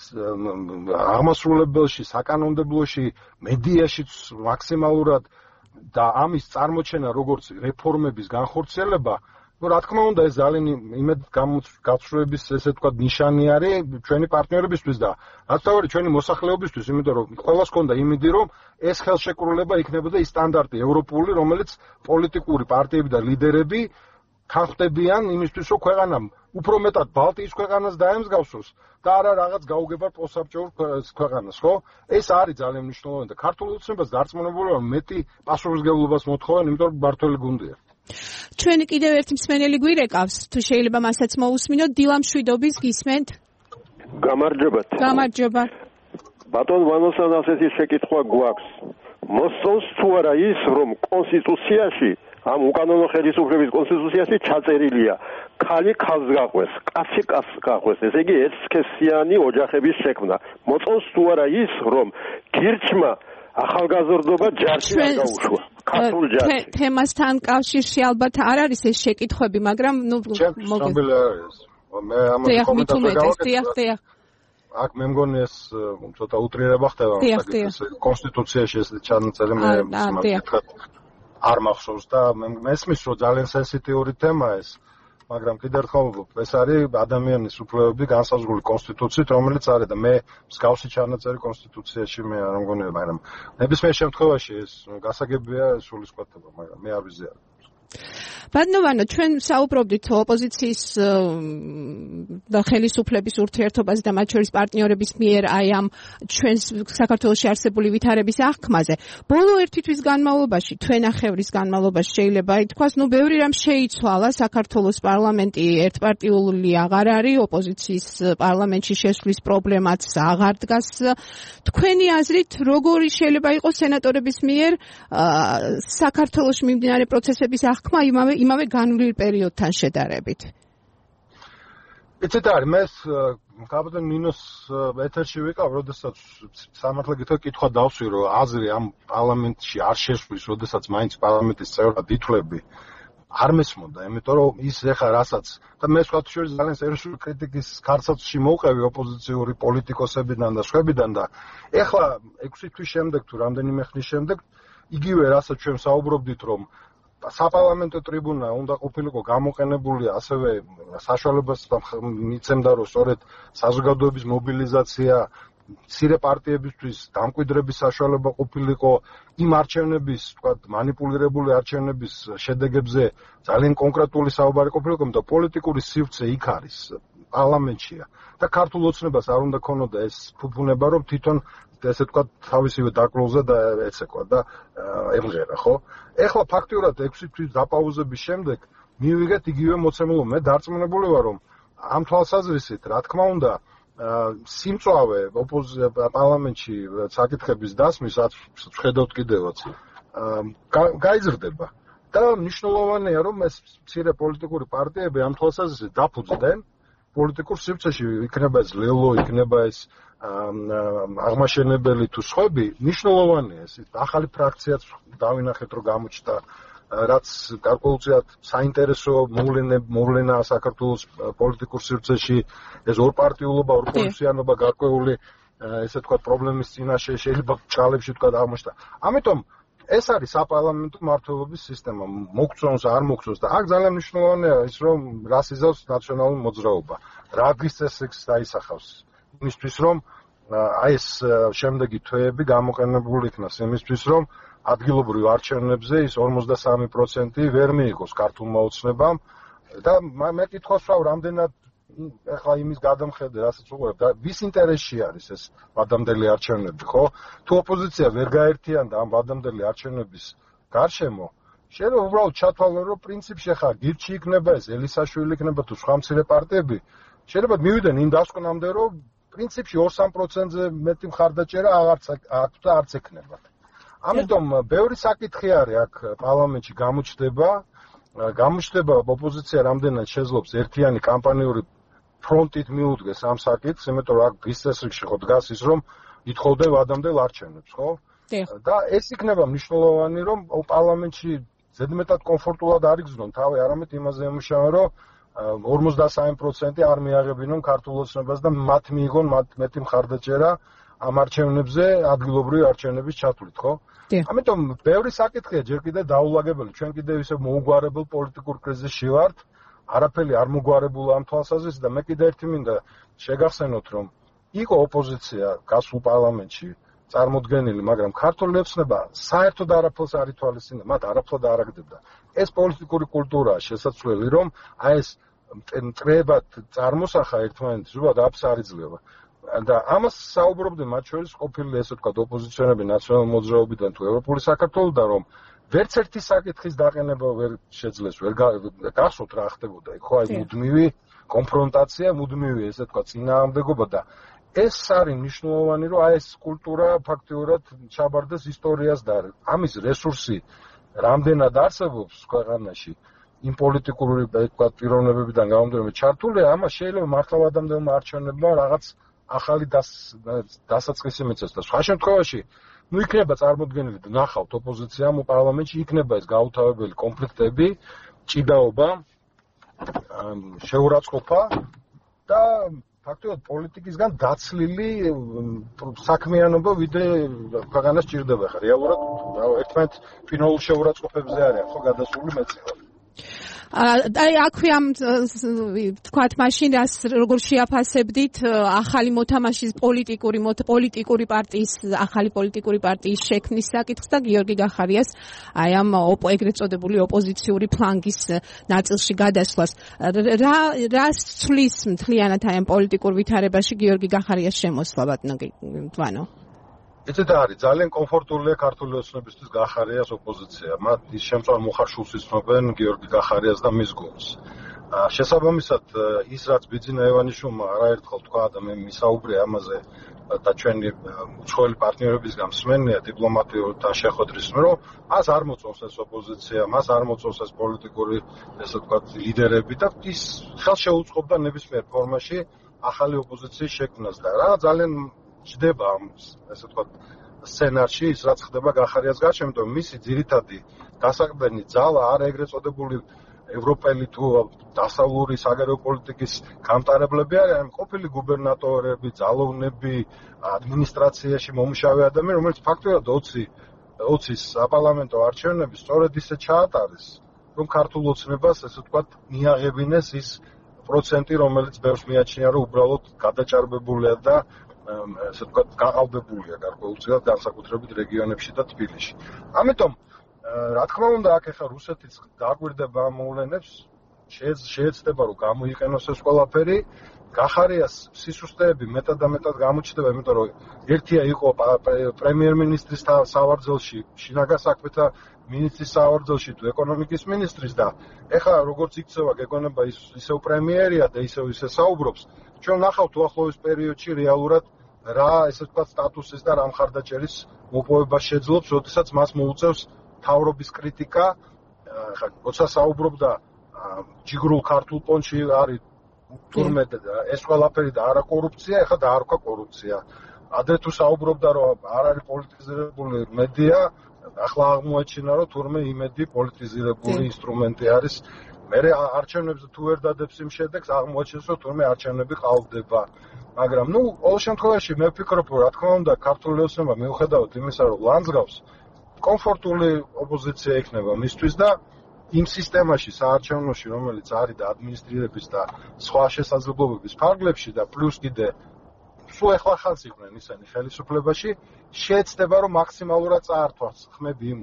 აღმასრულებელში, საკანონმდებლოში, მედიაში მაქსიმალურად და ამის წარმოჩენა როგორც რეფორმების განხორციელება, ну, რა თქმა უნდა, ეს ძალიან იმედ გაცხრუების, ესე ვთქვათ, ნიშანი არის ჩვენი პარტნიორებისთვის და რაც თავი ჩვენი მოსახლეობისთვის, იმიტომ რომ ყველას ჰქონდა იმედი, რომ ეს ხელშეკრულება იქნებოდა ის სტანდარტი ევროპული, რომელიც პოლიტიკური პარტიები და ლიდერები ხახდებიან იმისთვის, რომ ქვეყანამ უფრო მეტად ბალტიის ქვეყანას დაემსგავსოს და არა რაღაც გაუგებარ პოსტსაბჭოურ ქვეყანას, ხო? ეს არის ძალიან მნიშვნელოვანი და ქართულ ოცნებას დარწმუნებული ვარ, მეტი პასუხისმგებლობას მოთხოვენ, იმიტომ რომ მართველი გუნდია. ჩვენ კიდევ ერთი მსმენელი გვირეკავს, თუ შეიძლება მასაც მოусმინოთ, დილამშვიდობის გისმენთ? გამარჯობათ. გამარჯობა. ბატონ ვანოსთან ასეთი შეკითხვა გვაქვს. მოსწონს თუ არა ის, რომ კონსტიტუციაში, ამ უკანონო ხელისუფლების კონსტიტუციაში ჩაწერილია, ქალი ქალს გაყვეს, კაცი კაცს გაყვეს, ესე იგი ერთსქესიანი ოჯახების შექმნა. მოწონს თუ არა ის, რომ გირჩმა ახალგაზრდობა ჯარში არ გაუშვა. ქართულ ჯარში. თემასთან კავშირში ალბათ არ არის ეს შეკითხვები, მაგრამ ნუ მოგე მე ამას კომენტარზე გავაკეთე. აქ მე მგონი ეს ცოტა უტრირება ხდება საკითხის კონსტიტუციაში ეს ჩანაწერი მე მაგითხრა არ მახსოვს და მესმის რომ ძალიან სენსიტიური თემაა ეს, მაგრამ კიდევ ერთხელ ეს არის ადამიანის უფლებები განსაზღვრული კონსტიტუციით, რომელიც არის და მე მსგავსი ჩანაწერი კონსტიტუციაში მე არ მგონია, მაგრამ ნებისმიერ შემთხვევაში ეს გასაგებია სულისკვეთება, მაგრამ მე არ ვიზიარებ. ბატონო, ჩვენ საუბრობდით ოპოზიციის და ხელისუფლების ურთიერთობაზე და მათ შორის პარტნიორების მიერ აი ამ ჩვენს საქართველოში არსებული ვითარების აღქმაზე. ბოლო ერთი თვის განმავლობაში, თვენახევრის განმავლობაში შეიძლება ითქვას, ნუ ბევრი რამ შეიცვალა, საქართველოს პარლამენტი ერთპარტიული აღარ არის, ოპოზიციის პარლამენტში შესვლის პრობლემაც აღარ დგას. თქვენი აზრით, როგორი შეიძლება იყოს სენატორების მიერ საქართველოში მიმდინარე პროცესების აღქმა იმავე იმავე განვლილ პერიოდთან შედარებით? იცით არის, მე კაპიტან ნინოს ეთერში ვიყავ, როდესაც სამართლა გითხრა კითხვა დავსვი, რომ აზრი ამ პარლამენტში არ შესვლის, როდესაც მაინც პარლამენტის წევრად ითვლები, არ მესმოდა, იმიტომ რომ ის ეხა რასაც და მე სხვათა შორის ძალიან სერიოზული კრიტიკის ქარცაცში მოვყევი ოპოზიციური პოლიტიკოსებიდან და სხვებიდან და ეხლა ექვსი თვის შემდეგ თუ რამდენიმე ხნის შემდეგ იგივე რასაც ჩვენ საუბრობდით, რომ საპარლამენტო ტრიბუნა უნდა ყოფილიყო გამოყენებული ასევე საშუალებას მიცემდა, რომ სწორედ საზოგადოების მობილიზაცია მცირე პარტიებისთვის დამკვიდრების საშუალება ყოფილიყო იმ არჩევნების, თქვა, მანიპულირებული არჩევნების შედეგებზე ძალიან კონკრეტული საუბარი ყოფილიყო, და პოლიტიკური სივრცე იქ არის, პარლამენტშია და ქართულ ოცნებას არ უნდა ქონოდა ეს ფუფუნება, რომ თვითონ ესე თქვა თავისივე დაკროლზე და ეცეკვა და ემღერა, ხო? ეხლა ფაქტიურად ექვსი თვის დაპაუზების შემდეგ მივიღეთ იგივე მოცემულობა. მე დარწმუნებული ვარ, რომ ამ თვალსაზრისით, რა თქმა უნდა, სიმწვავე პარლამენტში საკითხების დასმის, რაც ვხედავთ კიდევაც, გაიზრდება. და მნიშვნელოვანია, რომ ეს მცირე პოლიტიკური პარტიები ამ თვალსაზრისით დაფუძნდნენ პოლიტიკურ სივრცეში, იქნება ეს ლელო, იქნება ეს აღმაშენებელი თუ სხვები, მნიშვნელოვანია ეს. ახალი ფრაქციაც დავინახეთ, რომ გამოჩნდა, რაც გარკვეულწილად საინტერესო მოვლენაა საქართველოს პოლიტიკურ სივრცეში, ეს ორპარტიულობა, ორპოლისიანობა გარკვეული, ესე თქვა, პრობლემის წინაშე შეიძლება ჭალებში თქვა აღმოჩნდა. ამიტომ ეს არის საპარლამენტო მმართველობის სისტემა, მოგწონს, არ მოგწონს და აქ ძალიან მნიშვნელოვანია ის, რომ რას იზავს ნაციონალური მოძრაობა, რა ადგის წესრიგს დაისახავს. იმისთვის, რომ აი ეს შემდეგი თვეები გამოყენებული იქნას იმისთვის, რომ ადგილობრივ არჩევნებზე ის ორმოცდასამი პროცენტი ვერ მიიღოს ქართულმა ოცნებამ და მე კითხვას ვსვავ, რამდენად ეხლა იმის გადამხედე, რასაც უყურებ და ვის ინტერესში არის ეს ვადამდელი არჩევნები, ხო? თუ ოპოზიცია ვერ გაერთიანდა ამ ვადამდელი არჩევნების გარშემო, შეიძლება უბრალოდ ჩათვალო, რომ პრინციპში ხა გირჩი იქნება ეს ელისაშვილი იქნება თუ სხვა მცირე პარტიები, შეიძლება მივიდნენ იმ დასკვნამდე, რომ პრინციპში ორ-სამ პროცენტზე მეტი მხარდაჭერა აღარც აქვს და არც ექნებათ. ამიტომ ბევრი საკითხი არის აქ პარლამენტში გამოჩნდება, გამოჩნდება ოპოზიცია რამდენად შეძლობს ერთიანი კამპანიური ფრონტით მიუდგეს ამ საკითხს, იმიტომ რომ აქ ის წესრიგში ხო დგას ის, რომ ითხოვდა ვადამდელ არჩევნებს, ხო? და ეს იქნება მნიშვნელოვანი, რომ პარლამენტში ზედმეტად კომფორტულად არ იგრძნონ თავი, არამედ იმაზე ემუშავონ, რომ ორმოცდასამი პროცენტი არ მიაღებინონ ქართულ ოცნებას და მათ მიიღონ მეტი მხარდაჭერა ამ არჩევნებზე ადგილობრივი არჩევნების ჩათვლით, ხო? ამიტომ ბევრი საკითხია ჯერ კიდევ დაულაგებელი. ჩვენ კიდევ ისე მოუგვარებელ პოლიტიკურ კრიზისში ვართ. არაფერი არ მოგვარებულა ამ თვალსაზრისით და მე კიდევ ერთი მინდა შეგახსენოთ, რომ იყო ოპოზიცია გასულ პარლამენტში წარმოდგენილი, მაგრამ ქართული ოცნება საერთოდ არაფერს არ ითვალისწინებდა, მათ არაფრად არ აგდებდა. ეს პოლიტიკური კულტურაა შესაძლებელი, რომ აი ეს მტრებად წარმოსახა ერთმანეთის, უბრალოდ აფს არ იძლევა. და ამას საუბრობდნენ მათ შორის ყოფილი ესე ვთქვათ ოპოზიციონერები ნაციონალურ მოძრაობიდან თუ ევროპული საქართველოსთან, რომ ვერც ერთი საკითხის დაყენება ვერ შეძლეს, ვერ გახსოვთ რა ხდებოდა იქ, ხო, აი მუდმივი კონფრონტაცია, მუდმივი ესე ვთქვათ წინააღმდეგობა და ეს არის მნიშვნელოვანი, რომ აი ეს კულტურა ფაქტიურად ჩაბარდეს ისტორიას და ამის რესურსი რამდენად არსებობს ქვეყანაში იმ პოლიტიკური ვთქვათ პიროვნებებიდან გამომდინარე ჩართულია, ამას შეიძლება მართლა ადამიანმა არჩევნებმა რაღაც ახალი დასაწყისი მიწეს და სხვა შემთხვევაში ნუ იქნება წარმოდგენილი და ნახავთ ოპოზიციამ პარლამენტში იქნება ეს გაუთავებელი კონფლიქტები, ჭიდაობა, შეურაცხყოფა და ფაქტობრივად პოლიტიკისგან დაცლილი საქმიანობა ვიდრე ქვეყანას ჭირდება ხა რეალურად ერთმანეთ ფინალურ შეურაცხყოფებზე არიან ხო გადასული მეცხრე აი აქვე ამ თქვათ მაშინ რას როგორ შეაფასებდით ახალი მოთამაშის პოლიტიკური პოლიტიკური პარტიის ახალი პოლიტიკური პარტიის შექმნის საკითხს და გიორგი გახარიას აი ამ ეგრეთ წოდებული ოპოზიციური ფლანგის ნაწილში გადასვლას რა რას ცვლის მთლიანად აი ამ პოლიტიკურ ვითარებაში გიორგი გახარიას შემოსვლა ბატონო ეცეთა არის ძალიან კომფორტულია ქართული ოცნებისთვის გახარიას ოპოზიცია. მათ ის შემწვარ მოხარშულს იცნობენ გიორგი გახარიას და მის გუნდს. შესაბამისად ის რაც ბიძინა ევანიშვილმა არაერთხელ თქვა და მე მისაუბრე ამაზე და ჩვენი უცხოელი პარტნიორებისგან მსმენია დიპლომატიურ და შეხვედრის რომ მას არ მოწონს ეს ოპოზიცია, მას არ მოწონს ეს პოლიტიკური ესე ვთქვათ ლიდერები და ის ხელშეუწყობდა ნებისმიერ ფორმაში ახალი ოპოზიციის შექმნას და რა ძალიან ჯდება ამ ესე ვთქვათ სცენარში ის რაც ხდება გახარიას გარშემო, იმიტომ რომ მისი ძირითადი დასაყრდენი ძალა არ ეგრეთ წოდებული ევროპელი თუ დასავლური საგარეო პოლიტიკის გამტარებლები არიან, ყოფილი გუბერნატორები, ძალოვნები, ადმინისტრაციაში მომუშავე ადამიანები, რომელიც ფაქტობრივად ოცის საპარლამენტო არჩევნები სწორედ ისე ჩაატარეს, რომ ქართულ ოცნებას ესე ვთქვათ მიაღებინეს ის პროცენტი, რომელიც ბევრს მიაჩნია, რომ უბრალოდ გადაჭარბებულია და ესე ვთქვათ გაყალბებულია გარკვეულწილად განსაკუთრებით რეგიონებში და თბილისში. ამიტომ რა თქმა უნდა აქ ახლა რუსეთიც დააკვირდება ამ მოვლენებს, შეეცდება რომ გამოიყენოს ეს ყველაფერი. გახარიას სისუსტეები მეტად და მეტად გამოჩნდება, იმიტომ რომ ერთია იყო პრემიერ-მინისტრის სავარძელში, შინაგან საქმეთა მინისტრის სავარძელში თუ ეკონომიკის მინისტრის და ეხლა როგორც იქცევა გეგონება ისევ პრემიერია და ისევ ისე საუბრობს. ჩვენ ნახავთ უახლოეს პერიოდში რეალურად რა ესე ვთქვათ სტატუსის და რა მხარდაჭერის მოპოვება შეძლობს, როდესაც მას მოუწევს თავრობის კრიტიკა. ხა როცა საუბრობდა ჯიგრულ ქართულ პონჩი არის თურმე ეს ყველაფერი და არა კორუფცია, ეხლა დაარქვა კორუფცია. ადრე თუ საუბრობდა რომ არ არის პოლიტიზირებული მედია, ახლა აღმოაჩინა რომ თურმე იმედი პოლიტიზირებული ინსტრუმენტი არის. მერე არჩევნებზე თუ ვერ დადებს იმ შედეგს, აღმოაჩენს რომ თურმე არჩევნები ყალბდება. მაგრამ ნუ ყოველ შემთხვევაში მე ვფიქრობ რომ რა თქმა უნდა ქართული ოცნება მიუხედავად იმისა რომ ლანძღავს კომფორტული ოპოზიცია იქნება მისთვის და იმ სისტემაში საარჩევნოში რომელიც არის და ადმინისტრირების და სხვა შესაძლებლობების ფარგლებში და პლუს კიდე სულ ახლა ხანს იყვნენ ისინი ხელისუფლებაში შეეცდება რომ მაქსიმალურად წაართვას ხმები იმ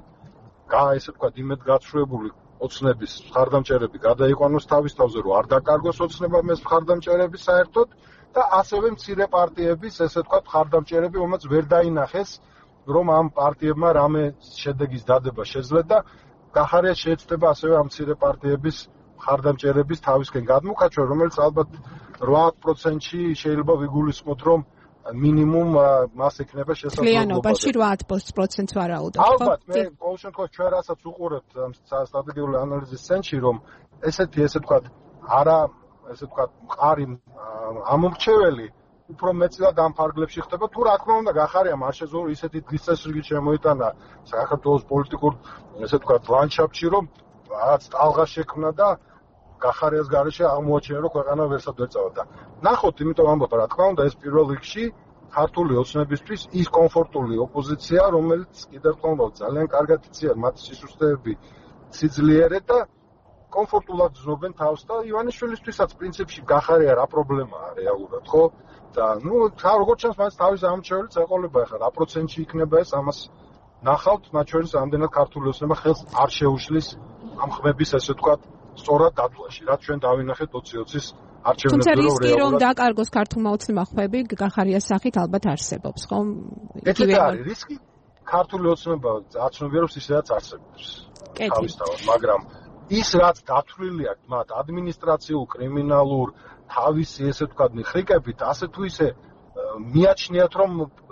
ესე ვთქვათ იმედგაცრუებული ოცნების მხარდამჭერები გადაიყვანოს თავის თავზე რომ არ დაკარგოს ოცნებამ ეს მხარდამჭერები საერთოდ და ასევე მცირე პარტიების ესე ვთქვათ მხარდამჭერები რომელიც ვერ დაინახეს რომ ამ პარტიებმა რამე შედეგის დადება შეძლეს და გახარიას შეეცდება ასევე ამ მცირე პარტიების მხარდამჭერების თავისკენ გადმოხაჩვა რომელიც ალბათ რვა პროცენტში შეიძლება ვიგულისხმოთ რომ მინიმუმ მას ექნება შესაძლებლობა. კლიანობაში რვა პროცენტს ვარაუდობ. ალბათ მე ყოველ შემთხვევაში ჩვენ რასაც უყურებთ სტრატეგიული ანალიზის ცენტრში რომ ესეთი ესე ვთქვათ არა ესე ვთქვათ მყარი ამომრჩეველი უფრო მეტად ამ ფარგლებში ხდება თუ რა თქმა უნდა გახარიამ არ შეძლო ისეთი დღესასრიგი შემოიტანა საქართველოს პოლიტიკურ ესე ვთქვათ ლანდშაფტში რომ რაღაც ტალღა შექმნა და გახარიას გარეშე აღმოაჩინა რომ ქვეყანა ვერსად ვერ წავდა. ნახოთ, იმიტომ ამბობ რა თქმა უნდა ეს პირველ რიგში ქართული ოცნებისთვის ის კომფორტული ოპოზიცია რომელიც კიდევ თქმა ძალიან კარგად იციან მათ სისუსტეები სიძლიერე და კომფორტულად ზნობენ თავს და ივანიშვილისთვისაც პრინციპში გახარია რა პრობლემაა რეალურად ხო? და ნუ როგორც ჩანს მას თავის ამჩევრიც ეყოლება ახლა რა პროცენტში იქნება ეს ამას ნახავთ მათ შორის ამდენად ქართული ოცნება ხელს არ შეუშლის ამ ხმების ესე ვთქვათ სწორად დათვლაში რაც ჩვენ დავინახეთ ოცი ოცის არჩევნებზე რომ რეალურად თუმცა რისკი რომ დაკარგოს ქართულმა ოცნებამ ხმები გახარიას სახით ალბათ არსებობს ხო? იგივე არის რისკი ქართული ოცნება აცნობიერებს ისედაც არსებობს თავისთავად მაგრამ ის რაც დათვლილი აქვს მათ ადმინისტრაციულ კრიმინალურ თავისი ესე ვთქვათ ხრიკებით ასე თუ ისე მიაჩნიათ რომ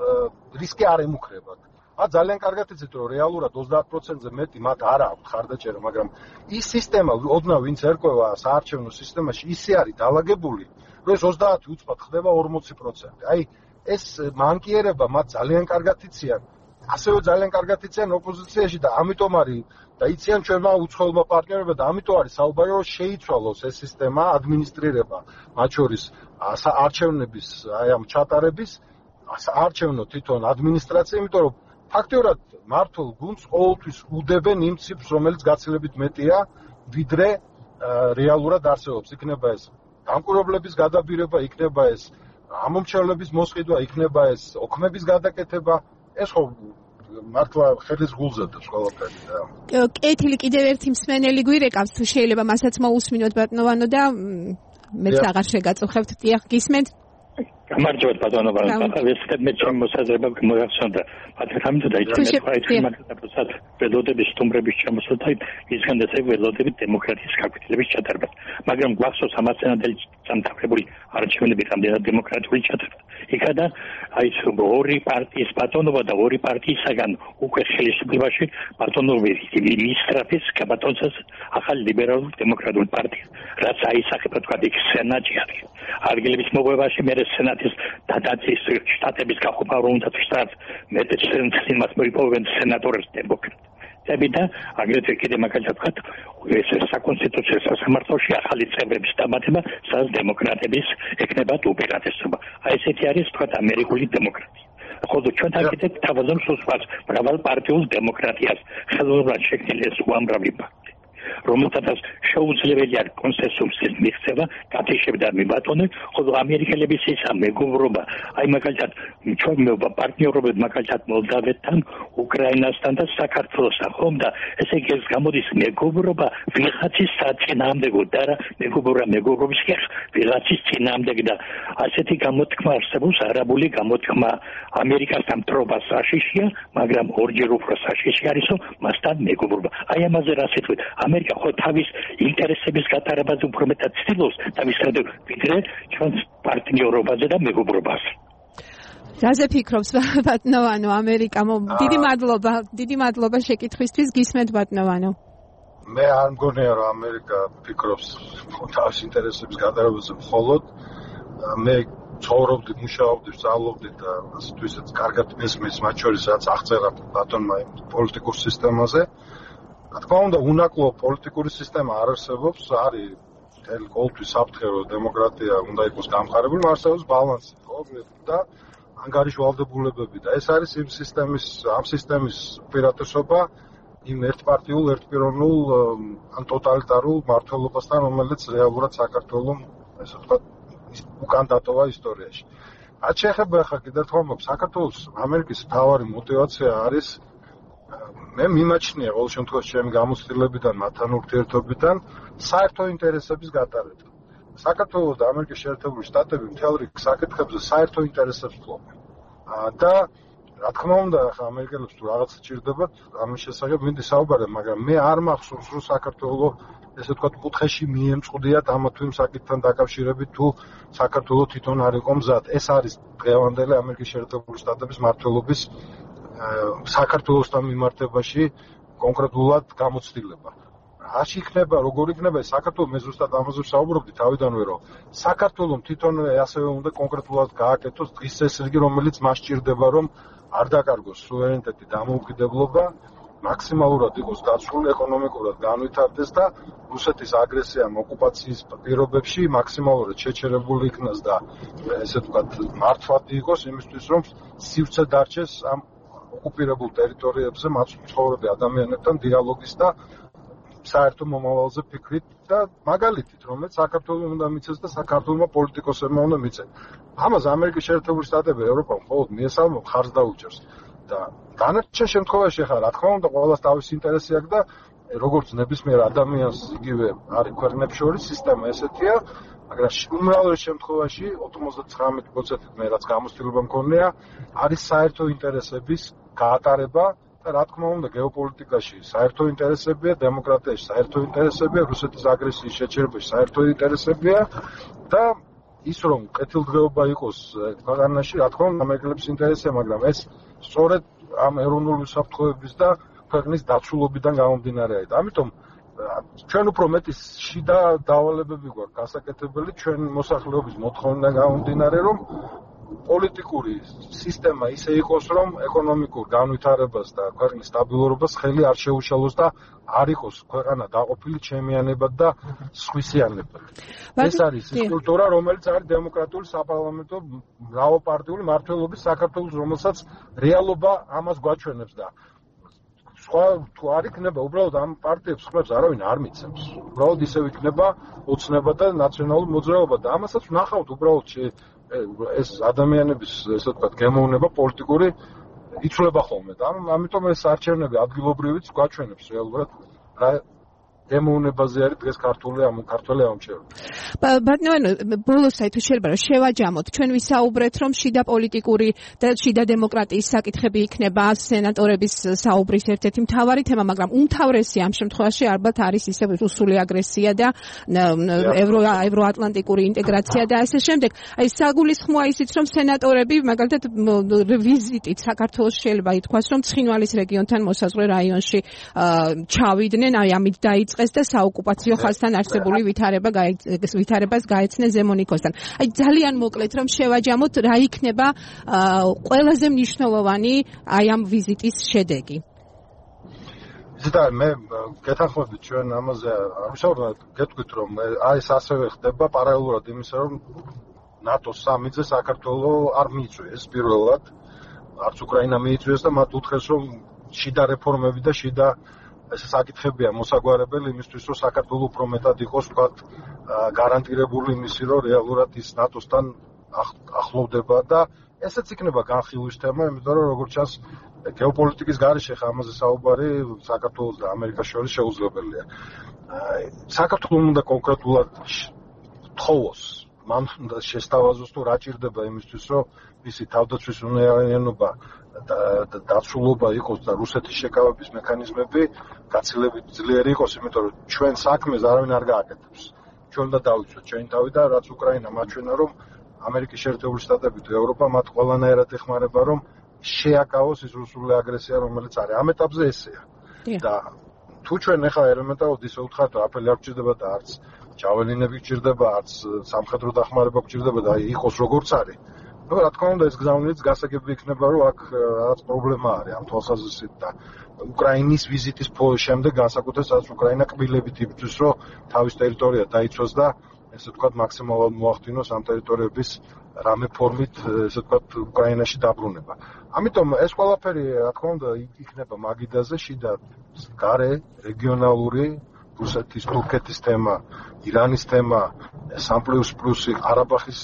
რისკი არ ემუქრებათ. მათ ძალიან კარგად იცით რომ რეალურად ოცდაათ პროცენტზე მეტი მათ არ აქვს ხარდაჭერა, მაგრამ ის სისტემა ოდნავ ვინც ერკვევა საარჩევნო სისტემაში ისე არის დალაგებული რომ ეს ოცდაათი უცბად ხდება ორმოცი პროცენტი. აი ეს მანკიერება მათ ძალიან კარგად იციან. ასევე ძალიან კარგად იციან ოპოზიციაში და ამიტომ არის და იციან ჩვენმა უცხოელმა პარტნიორებმა და ამიტომ არის საუბარი რომ შეიცვალოს ეს სისტემა ადმინისტრირება მათ შორის არჩევნების აი ამ ჩატარების არჩევნო თვითონ ადმინისტრაცია, იმიტომ რომ ფაქტიურად მართულ გუნდს ყოველთვის უდებენ იმ ციფრს, რომელიც გაცილებით მეტია, ვიდრე რეალურად არსებობს. იქნება ეს დამკვირვებლების გადაბირება, იქნება ეს ამომრჩევლების მოსყიდვა, იქნება ეს ოქმების გადაკეთება. ეს ხო მართლა ხელის გულზედებს ყველაფერი და კეთილი კიდევ ერთი მსმენელი გვირეკავს თუ შეიძლება მასაც მოусმინოთ ბატონო და მეც აღარ შეგაწუხებთ. დიახ, გისმენთ? გამარჯობათ ბატონო, ეს მე ჩემ მოსაზრება მოგახსენდა. ბატონო და ის მაგალითად ველოდების სტუმრების ჩამოსვლა ისგან და ველოდების დემოკრატიის გაკვეთილების ჩატარება. მაგრამ გვახსოვს ამასენადელი სამთავრობო არჩევნები რამდენად დემოკრატიული ჩატარება. იქადა აი ორი პარტიის ბატონობა და ორი პარტიისაგან უკვე ხელისუფლებაში ბატონობის მისტრაფის კაბატონსას ახალ ლიბერალურ დემოკრატულ პარტია, რაც აისახება თქვა იქ სენატი არის. არგილების მოპოვებაში მე სენატის დადაცის შტატების გაყოფა რომ უნდა ვშტატ მეტი სენატის მოიპოვებენ სენატორებს დემოკრატები. და აგრეთვე კიდე მაგალითად ვთქვათ, ეს საკონსტიტუციო სასამართლოში ახალი წევრების დამატება, სადაც დემოკრატების ეკნებათ უპირატესობა. აი ესეთი არის თქვათ ამერიკული დემოკრატია. ხოლო ჩვენთან კიდე თავაზობს უცხოას მრავალპარტიულ დემოკრატიას ხელოვნურად შექმნილი ეს უამრავი პარტია, რომელთაც შეუძლებელი არის კონსენსუსის მიღწევა, გათიშებდა მიბატონე, ხოლო ამერიკელების ისა მეგობრობა, აი მაგალითად ჩვენობა პარტნიორობა მაგალითად მოლდავეთთან, უკრაინასთან და საქართველოსთან, ხომ და ესე იგი ეს გამოდის მეგობრობა ვიღაცის საწინააღმდეგო და რა მეგობრობა მეგობრობის ხერხ ვიღაცის წინააღმდეგ და ასეთი გამოთქმა არსებობს, არაბული გამოთქმა ამერიკასთან მტრობა საშიშია, მაგრამ ორჯერ უფრო საშიში არისო მასთან მეგობრობა. აი ამაზე რა სიტყვით ამერიკა ხო თავის ინტერესების გატარებაზე უფრო მეტად ცდილობს თავისად ვიდრე ჩვენს პარტნიორობაზე და მეგობრობაზე. რაზე ფიქრობს ბატონო ამერიკა? დიდი მადლობა, დიდი მადლობა შეკითხვისთვის. გისმენთ ბატონო? მე არ მგონია რომ ამერიკა ფიქრობს თავის ინტერესების გატარებაზე მხოლოდ. მე ცხოვრობდი, მუშაობდი, სწავლობდი და ასე თუ ისეც კარგად მესმის მათ შორის რაც აღწერა ბატონმა პოლიტიკურ სისტემაზე. რა თქმა უნდა, უნაკლო პოლიტიკური სისტემა არ არსებობს, არის მთელი ყოველთვის საფრთხე, რომ დემოკრატია უნდა იყოს გამყარებული, არსებობს ბალანსი, ხო? და ანგარიშვალდებულებები და ეს არის იმ სისტემის, ამ სისტემის უპირატესობა იმ ერთპარტიულ, ერთპიროვნულ ან ტოტალიტარულ მმართველობასთან, რომელიც რეალურად საქართველოს, ესე ვთქვათ, უკან დატოვა ისტორიაში. რაც შეეხება ახლა კიდევ ერთხელ ვამბობ, საქართველოს ამერიკის მთავარი мотиваცია არის მე მიმაჩნია ყოველ შემთხვევაში ჩემი გამოცდილებიდან, მათთან ურთიერთობიდან საერთო ინტერესების გატარება. საქართველოს და ამერიკის შეერთებული შტატები მთელ რიგ საკითხებზე საერთო ინტერესებს ფლობენ. და რა თქმა უნდა, ახლა ამერიკელებს თუ რაღაცა ჭირდებათ, ამის შესახებ მინდა საუბარი, მაგრამ მე არ მახსოვს, რომ საქართველოს ესე ვთქვათ, კუთხეში მიემწყდიათ ამა თუ იმ საკითხთან დაკავშირებით, თუ საქართველოს თვითონ არ იყო მზად. ეს არის დღევანდელი ამერიკის შეერთებული შტატების მმართველობის საქართველოსთან მიმართებაში კონკრეტულად გამოცდილება. რაში იქნება, როგორ იქნება საქართველოს, მე ზუსტად ამაზე ვსაუბრობდი თავიდანვე, რომ საქართველოს თვითონვე ასევე უნდა კონკრეტულად გააკეთოს დღის წესრიგი, რომელიც მას ჭირდება, რომ არ დაკარგოს სუვერენიტეტი, დამოუკიდებლობა, მაქსიმალურად იყოს დაცული, ეკონომიკურად განვითარდეს და რუსეთის აგრესიამ ოკუპაციის პირობებში მაქსიმალურად შეჩერებული იქნას და ესე ვთქვათ, მართვადი იყოს იმისთვის, რომ სივრცე დარჩეს ამ ოკუპირებულ ტერიტორიებზე მათ მცხოვრები ადამიანებთან დიალოგის და საერთო მომავალზე ფიქრით და მაგალითით, რომელიც საქართველოს უნდა მიცეს და საქართველოს პოლიტიკოსებმა უნდა მიცეს. ამას ამერიკის შეერთებული შტატები ევროპამ მხოლოდ მიესალმო ხარს დაუჭერს და განაჩენ შემთხვევაში ახლა რა თქმა უნდა ყველას თავის ინტერესი აქვს და როგორც ნებისმიერ ადამიანს იგივე არის ქვეყნებს შორის სისტემა ესეთია, მაგრამ უმრავლეს შემთხვევაში ოცდათხმეტ პროცენტით მე რაც გამოცდილება მქონია არის საერთო ინტერესების გაატარება და რა თქმა უნდა გეოპოლიტიკაში საერთო ინტერესებია, დემოკრატიაში საერთო ინტერესებია, რუსეთის აგრესიის შეჩერებაში საერთო ინტერესებია და ის რომ კეთილდღეობა იყოს ქვეყანაში, რა თქმა უნდა ამერიკელების ინტერესია, მაგრამ ეს სწორედ ამ ეროვნული უსაფრთხოების და ქვეყნის დაცულობიდან გამომდინარე არის. ამიტომ ჩვენ უფრო მეტი შიდა დავალებები გვაქვს გასაკეთებელი ჩვენ მოსახლეობის მოთხოვნიდან გამომდინარე რომ პოლიტიკური სისტემა ისე იყოს რომ ეკონომიკურ განვითარებას და ქვეყნის სტაბილურობას ხელი არ შეუშალოს და არ იყოს ქვეყანა დაყოფილი ჩემიანებად და სხვისიანებად. ეს არის ის კულტურა რომელიც არის დემოკრატიული საპარლამენტო მრავალპარტიული მმართველობის საქართველოს რომელსაც რეალობა ამას გვაჩვენებს და სხვა თუ არ იქნება უბრალოდ ამ პარტიებს ხმებს არავინ არ მიცემს. უბრალოდ ისევ იქნება ოცნება და ნაციონალური მოძრაობა და ამასაც ვნახავთ უბრალოდ ეს ადამიანების ესე ვთქვათ გემოვნება პოლიტიკური იცვლება ხოლმე და ამიტომ ეს არჩევნები ადგილობრივიც გვაჩვენებს რეალურად რა გემოვნებაზე არის დღეს ქართული ამ ქართული ამჩევრები. ბატონო, ბოლოსაი თუ შეიძლება რომ შევაჯამოთ, ჩვენ ვისაუბრეთ რომ შიდა პოლიტიკური და შიდა დემოკრატიის საკითხები იქნება სენატორების საუბრის ერთ-ერთი მთავარი თემა, მაგრამ უმთავრესი ამ შემთხვევაში ალბათ არის ისე რუსული აგრესია და ევრო ევროატლანტიკური ინტეგრაცია და ასე შემდეგ. აი საგულისხმოა ისიც რომ სენატორები მაგალითად ვიზიტით საქართველოს შეიძლება ითქვას რომ ცხინვალის რეგიონთან მოსაზღვრე რაიონში ჩავიდნენ, აი ამით დაიწყეს და საოკუპაციო ხაზთან არსებული ვითარება ვითარებას გაეცნეს ზემონიკოსთან. აი ძალიან მოკლედ რომ შევაჯამოთ რა იქნება ყველაზე მნიშვნელოვანი აი ამ ვიზიტის შედეგი. ზედა მე გეთანხმებით ჩვენ ამაზე ვისაუბრეთ გეტყვით რომ ეს ასევე ხდება პარალელურად იმისა რომ ნატოს სამიძე საქართველოს არ მიიწვიეს პირველად არც უკრაინა მიიწვიეს და მათ უთხრეს რომ შიდა რეფორმები და შიდა ეს საკითხებია მოსაგვარებელი იმისთვის რომ საქართველოს უფრო მეტად იყოს ვთქვათ გარანტირებული იმისი რომ რეალურად ის ნატოსთან ახლოვდება და ესეც იქნება განხილვის თემა იმიტომ რომ როგორც ჩანს გეოპოლიტიკის გარეშე ხა ამაზე საუბარი საქართველოს და ამერიკას შორის შეუძლებელია. საქართველოს უნდა კონკრეტულად თხოვოს მან უნდა შესთავაზოს თუ რა ჭირდება იმისთვის რომ მისი თავდაცვის უნარიანობა და დაცულობა იყოს და რუსეთის შეკავების მექანიზმები გაცილებით ძლიერი იყოს, იმიტომ რომ ჩვენ საქმეს არავინ არ გააკეთებს. ჩვენ უნდა დავიცვათ ჩვენი თავი და რაც უკრაინა მაჩვენა რომ ამერიკის შეერთებული შტატები თუ ევროპა მათ ყველანაირად ეხმარება რომ შეაკავოს ის რუსული აგრესია რომელიც არის. ამ ეტაპზე ესეა. და თუ ჩვენ ახლა ელემენტარულად ისე ვთქვათ რომ აფელი არ გჭირდება და არც ჯაველინები გჭირდება, არც სამხედრო დახმარება გჭირდება და იყოს როგორც არის. ну რა თქმა უნდა ეს გზავნილიც გასაგები იქნება რომ აქ რაღაც პრობლემა არის ამ თვალსაზრისით და უკრაინის ვიზიტის შემდეგ განსაკუთრებით უკრაინა კბილებით იბრძვის რომ თავის ტერიტორია დაიცვას და ესე ვთქვათ მაქსიმალურად მოახდინოს ამ ტერიტორიების რამე ფორმით ესე ვთქვათ უკრაინაში დაბრუნება. ამიტომ ეს ყველაფერი რა თქმა უნდა იქნება მაგიდაზე შიდა გარე რეგიონალური რუსეთის, თურქეთის თემა, ირანის თემა, სამ პლუს პლუსი, ყარაბაღის,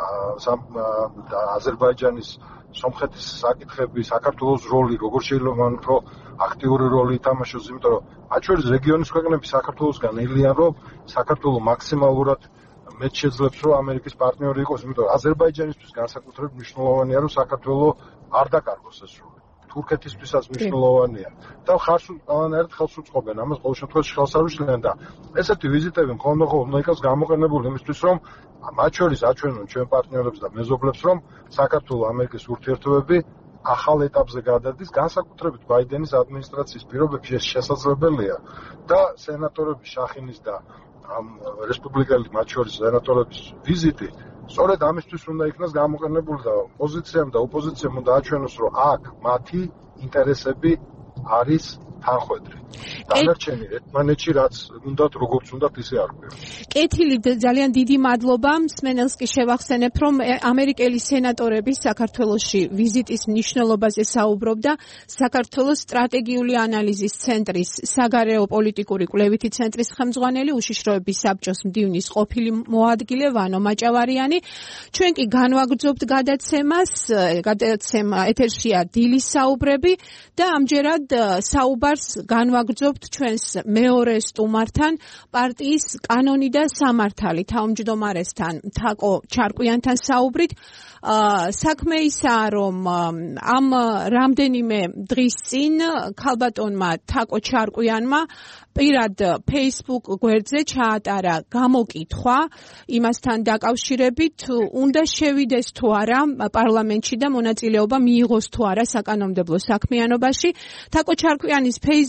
აზერბაიჯანის, სომხეთის საკითხები, საქართველოს როლი, როგორ შეიძლება მან უფრო აქტიური როლი ითამაშოს, იმიტომ რომ მათ შორის რეგიონის ქვეყნები საქართველოსგან ელიან, რომ საქართველო მაქსიმალურად მეც შეძლებს, რომ ამერიკის პარტნიორი იყოს, იმიტომ რომ აზერბაიჯანისთვის განსაკუთრებით მნიშვნელოვანია, რომ საქართველო არ დაკარგოს ეს როლი. თურქეთისთვისაც მნიშვნელოვანია და ხარს ყველანაირად ხელს უწყობენ ამას ყოველ შემთხვევაში ხელს არ უშლიან და ესეთი ვიზიტები მხოლოდ უნდა იყოს გამოყენებული იმისთვის რომ მათ შორის აჩვენონ ჩვენ პარტნიორებს და მეზობლებს რომ საქართველოს ამერიკის ურთიერთობები ახალ ეტაპზე გადადის განსაკუთრებით ბაიდენის ადმინისტრაციის პირობებში ეს შესაძლებელია და სენატორების შახინის და ამ რესპუბლიკელი მათ შორის სენატორების ვიზიტი სწორედ ამისთვის უნდა იქნას გამოყენებული და პოზიციამ და ოპოზიციამ უნდა აჩვენოს რომ აქ მათი ინტერესები არის თანხვედრი. დანარჩენი ერთმანეთში რაც უნდათ როგორც უნდათ ისე არ გვია. კეთილი ძალიან დიდი მადლობა მსმენელს კი შევახსენებ რომ ამერიკელი სენატორების საქართველოში ვიზიტის მნიშვნელობაზე საუბრობდა საქართველოს სტრატეგიული ანალიზის ცენტრის საგარეო პოლიტიკური კვლევითი ცენტრის ხელმძღვანელი უშიშროების საბჭოს მდივნის ყოფილი მოადგილე ვანო მაჭავარიანი. ჩვენ კი განვაგრძობთ გადაცემას, გადაცემა ეთერშია დილის საუბრები და ამჯერად საუბარს განვაგრძობთ ჩვენს მეორე სტუმართან, პარტიის კანონი და სამართალი თავმჯდომარესთან თაკო ჩარკვიანთან საუბრით. საქმე ისაა რომ ამ რამდენიმე დღის წინ ქალბატონმა თაკო ჩარკვიანმა პირად Facebook გვერდზე ჩაატარა გამოკითხვა იმასთან დაკავშირებით უნდა შევიდეს თუ არა პარლამენტში და მონაწილეობა მიიღოს თუ არა საკანონმდებლო საქმიანობაში. თაკო ჩარკვიანის Facebook-ზე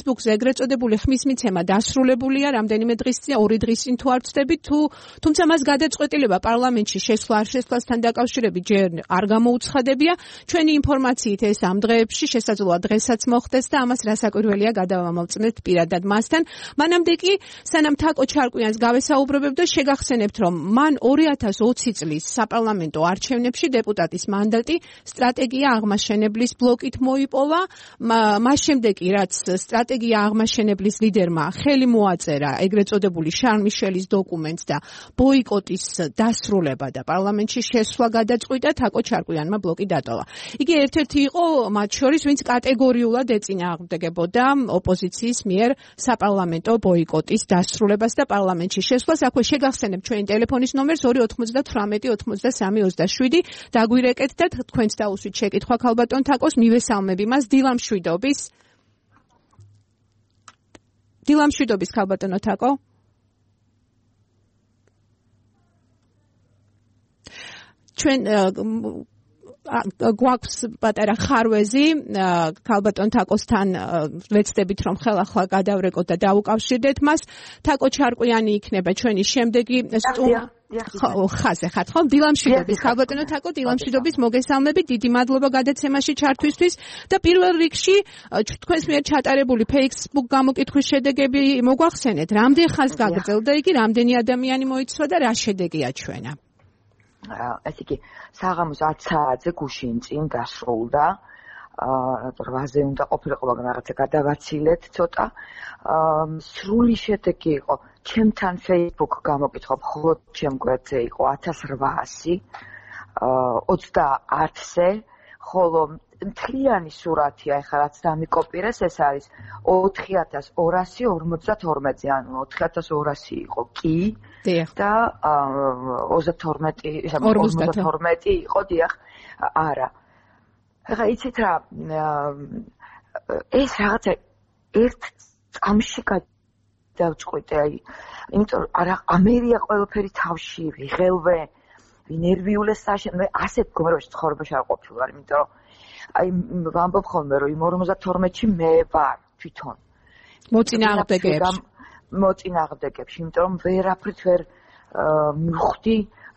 ეგრეთ წოდებული ხმის მიცემა დასრულებულია რამდენიმე დღის წინ, ორი დღის წინ თუ არ ვცდები, თუ თუმცა მას გადაწყვეტილება პარლამენტში შესვლა არ შესვლასთან დაკავშირებით ჯერ არ გამოუცხადებია. ჩვენი ინფორმაციით ეს ამ დღეებში შესაძლოა დღესაც მოხდეს და ამას რასაკვირველია გადავამოვწმეთ პირადად მასთან. მანამდე კი სანამ თაკო ჩარკვიანს გავესაუბრებებ და შეგახსენებთ, რომ მან ორი ათას ოცი წლის საპარლამენტო არჩევნებში დეპუტატის მანდატი სტრატეგია აღმაშენებლის ბლოკით მოიპოვა. მას შემდეგ კი რაც სტრატეგია აღმაშენებლის ლიდერმა ხელი მოაწერა ეგრეთ წოდებული შარლ მიშელის დოკუმენტს და ბოიკოტის დასრულება და პარლამენტში შესვლა გადაწყვიტა, თაკო ჩარკვიანმა ბლოკი დატოვა. იგი ერთ-ერთი იყო მათ შორის, ვინც კატეგორიულად ეწინააღმდეგებოდა ოპოზიციის მიერ საპარლამენტო ბოიკოტის დასრულებას და პარლამენტში შესვლას. აქვე შეგახსენებთ ჩვენი ტელეფონის ნომერს ორი ოთხმოცდათვრამეტი ოცდასამი ოცდაშვიდი. დაგვირეკეთ და თქვენც დაუსვით შეკითხვა ქალბატონ თაკოს, მივესალმები მას. დილამშვიდობის. დილამშვიდობის ქალბატონო თაკო. ჩვენ გვაქვს პატარა ხარვეზი ქალბატონ თაკოსთან ვეცდებით რომ ხელახლა გადავრეკოთ და დაუკავშირდეთ მას. თაკო ჩარკვიანი იქნება ჩვენი შემდეგი ხაზე ხართ ხო? დილამშვიდობის ქალბატონო თაკო, დილამშვიდობის, მოგესალმებით, დიდი მადლობა გადაცემაში ჩართვისთვის და პირველ რიგში თქვენს მიერ ჩატარებული Facebook გამოკითხვის შედეგები მოგვახსენეთ, რამდენ ხანს გაგრძელდა იგი, რამდენი ადამიანი მოიცვა და რა შედეგი აჩვენა? ესე იგი საღამოს ათ საათზე გუშინ წინ დასრულდა. რვაზე უნდა ყოფილიყო, მაგრამ რაღაცა გადავაცილეთ ცოტა. სრული შედეგი იყო ჩემთან Facebook გამოკითხვა მხოლოდ ჩემ გვერდზე იყო ათას რვაასი ოცდაათზე, ხოლო მთლიანი სურათი ახლა რაც დამიკოპირეს ეს არის ოთხი ათას ორასი ორმოცდათორმეტზე, ანუ ოთხი ათას ორასი იყო კი და ოცდათორმეტი ორმოცდათორმეტი იყო დიახ არა. ახლა იცით რა, ეს რაღაცა ერთ წამში გადავწყვიტე, აი, იმიტომ არა ამერია ყველაფერი თავში ვიღელვე, ვინერვიულეს საშენ, მე ასეთ მდგომარეობაში ცხოვრებაში არ ყოფილი ვარ, იმიტომ რომ აი ვამბობ ხოლმე რომ იმ ორმოცდათორმეტში მე ვარ თვითონ მოწინააღმდეგეებში მოწინააღმდეგეებში, იმიტომ რომ ვერაფრით ვერ მივხვდი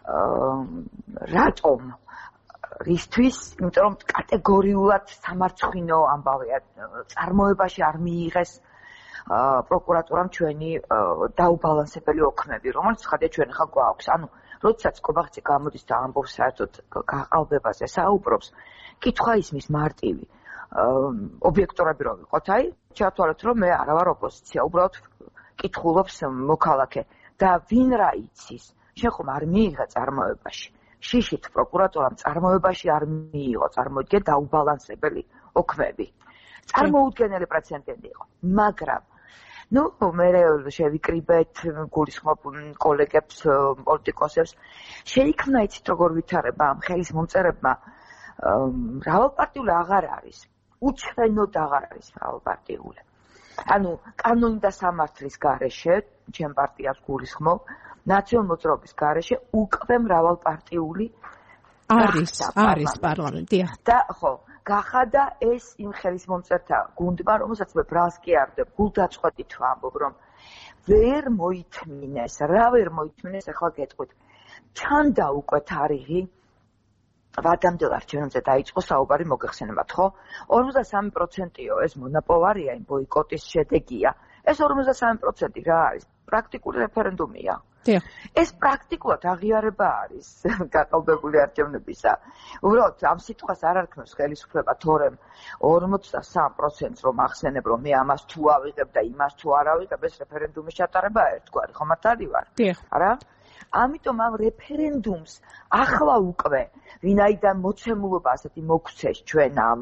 რატომ რისთვის, იმიტომ რომ კატეგორიულად სამარცხვინო ამბავია, წარმოებაში არ მიიღეს პროკურატურამ ჩვენი დაუბალანსებელი ოქმები, რომელიც ხადია ჩვენ ახლა გვაქვს. ანუ როდესაც კობახიცი გამოდის და ამბობს საერთოდ გაყალბებაზე საუბრობს, კითხვა ისმის მარტივი. ობიექტურები რომ ვიყოთ, აი, ჩავთვალოთ რომ მე არა ვარ ოპოზიცია, უბრალოდ კითხულობს მოქალაქე და ვინ რა იცის, შენ ხომ არ მიიღე წარმოებაში. შიშით პროკურატურამ წარმოებაში არ მიიღო, წარმოიდგენ დაუბალანსებელი ოქმები. წარმოუდგენელი პრეცედენტი იყო, მაგრამ ну, მე შევიკრიბეთ გულისხმობ კოლეგებს, პოლიტიკოსებს, შეიქმნა იცით როგორ ვითარება ამ ხელის მომწერებმა, მრავალპარტიული აღარ არის, უჩვენოდ აღარ არის მრავალპარტიული. ანუ კანონი და სამართლის გარეშე, ჩემ პარტიას გულისხმობ, ნაციონალურ მოძრაობის გარეშე უკვე მრავალპარტიული არის, არის პარლამენტი. და ხო, გახადა ეს იმ ხელის მომწერთა გუნდმა, რომელსაც მე ბრალს კი არ ვდებ, გულდაწყვეტით ვამბობ, რომ ვერ მოითმინეს, რა ვერ მოითმინეს, ახლა გეტყვით. ჩანდა უკვე თარიღი, ვადამდელ არჩევნებზე დაიწყო საუბარი მოგეხსენებათ, ხო? ორმოცდასამი პროცენტიო ეს მონაპოვარია, იმ ბოიკოტის შედეგია. ეს ორმოცდასამი პროცენტი რა არის? პრაქტიკული რეფერენდუმია. ეს პრაქტიკულად აღიარება არის გაყალბებული არჩევნებისა. უბრალოდ ამ სიტყვას არ არქმევს ხელისუფლება, თორემ ორმოცდასამ პროცენტს რომ ახსენებ, რომ მე ამას თუ ავიღებ და იმას თუ არ ავიღებ, ეს რეფერენდუმის ჩატარებაა ერთგვარი, ხომ მართალი ვარ? არა? ამიტომ ამ რეფერენდუმს ახლა უკვე ვინაიდან მოცემულობა ასეთი მოგვცეს ჩვენ ამ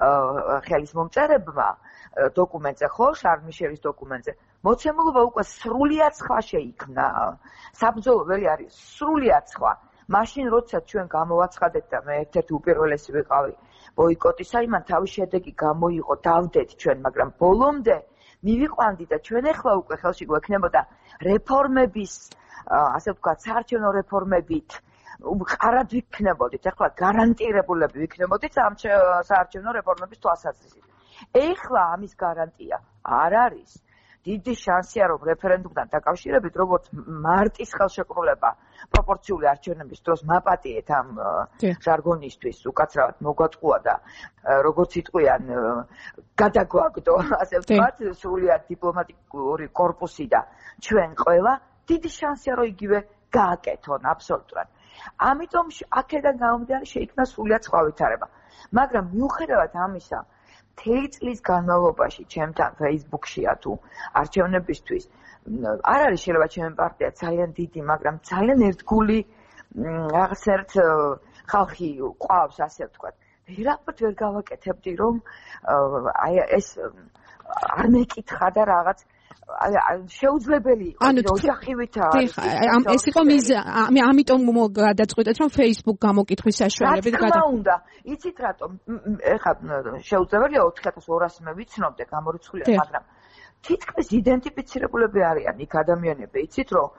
ხელის მომწერებმა დოკუმენტზე, ხო, შარლ მიშელის დოკუმენტზე, მოცემულობა უკვე სრულიად სხვა შეიქმნა. საბრძოლო ველი არის სრულიად სხვა. მაშინ როდესაც ჩვენ გამოვაცხადეთ და მე ერთ-ერთი უპირველესი ვიყავი ბოიკოტისა, იმან თავის შედეგი გამოიღო, დავდეთ ჩვენ, მაგრამ ბოლომდე მივიყვანდი და ჩვენ ახლა უკვე ხელში გვექნებოდა რეფორმების, ასე ვთქვათ, საარჩევნო რეფორმებით ყარად ვიქნებოდით, ახლა გარანტირებულები ვიქნებოდით ამ საარჩევნო რეფორმების თვალსაზრისით. ეხლა ამის გარანტია არ არის. დიდი შანსია, რომ რეფერენდუმთან დაკავშირებით, როგორც მარტის ხელშეკრულება პროპორციული არჩევნების დროს მაპატიეთ ამ ჟარგონისთვის, უკაცრავად მოგვატყუა და როგორც იტყვიან, გადაგვაგდო, ასე ვთქვათ, სრულიად დიპლომატიური კორპუსი და ჩვენ ყველა, დიდი შანსია, რომ იგივე გააკეთონ აბსოლუტურად. ამიტომ აქედან გამომდინარე შეიქმნა სრულიად სხვა ვითარება. მაგრამ მიუხედავად ამისა, მთელი წლის განმავლობაში ჩემთან Facebook-შია თუ არჩევნებისთვის არ არის შეიძლება ჩემი პარტია ძალიან დიდი, მაგრამ ძალიან ერთგული რაღაცერთ ხალხი ყავს, ასე ვთქვათ. ვერაფერთ ვერ გავაკეთებდი, რომ აი ეს არ მეკითხა და რაღაც შეუძლებელი იყო ოჯახივითა. ეს იყო მიზა, ამიტომ გადაწყვეტეთ, რომ Facebook გამოკითხვის საშუალებით გადა. რა თქმა უნდა, იცით რატომ? ეხლა შეუძლებელია ოთხი ათას ორასი მე ვიცნობდე გამორიცხულია, მაგრამ თითქმის იდენტიფიცირებულები არიან იქ ადამიანები, იცით რომ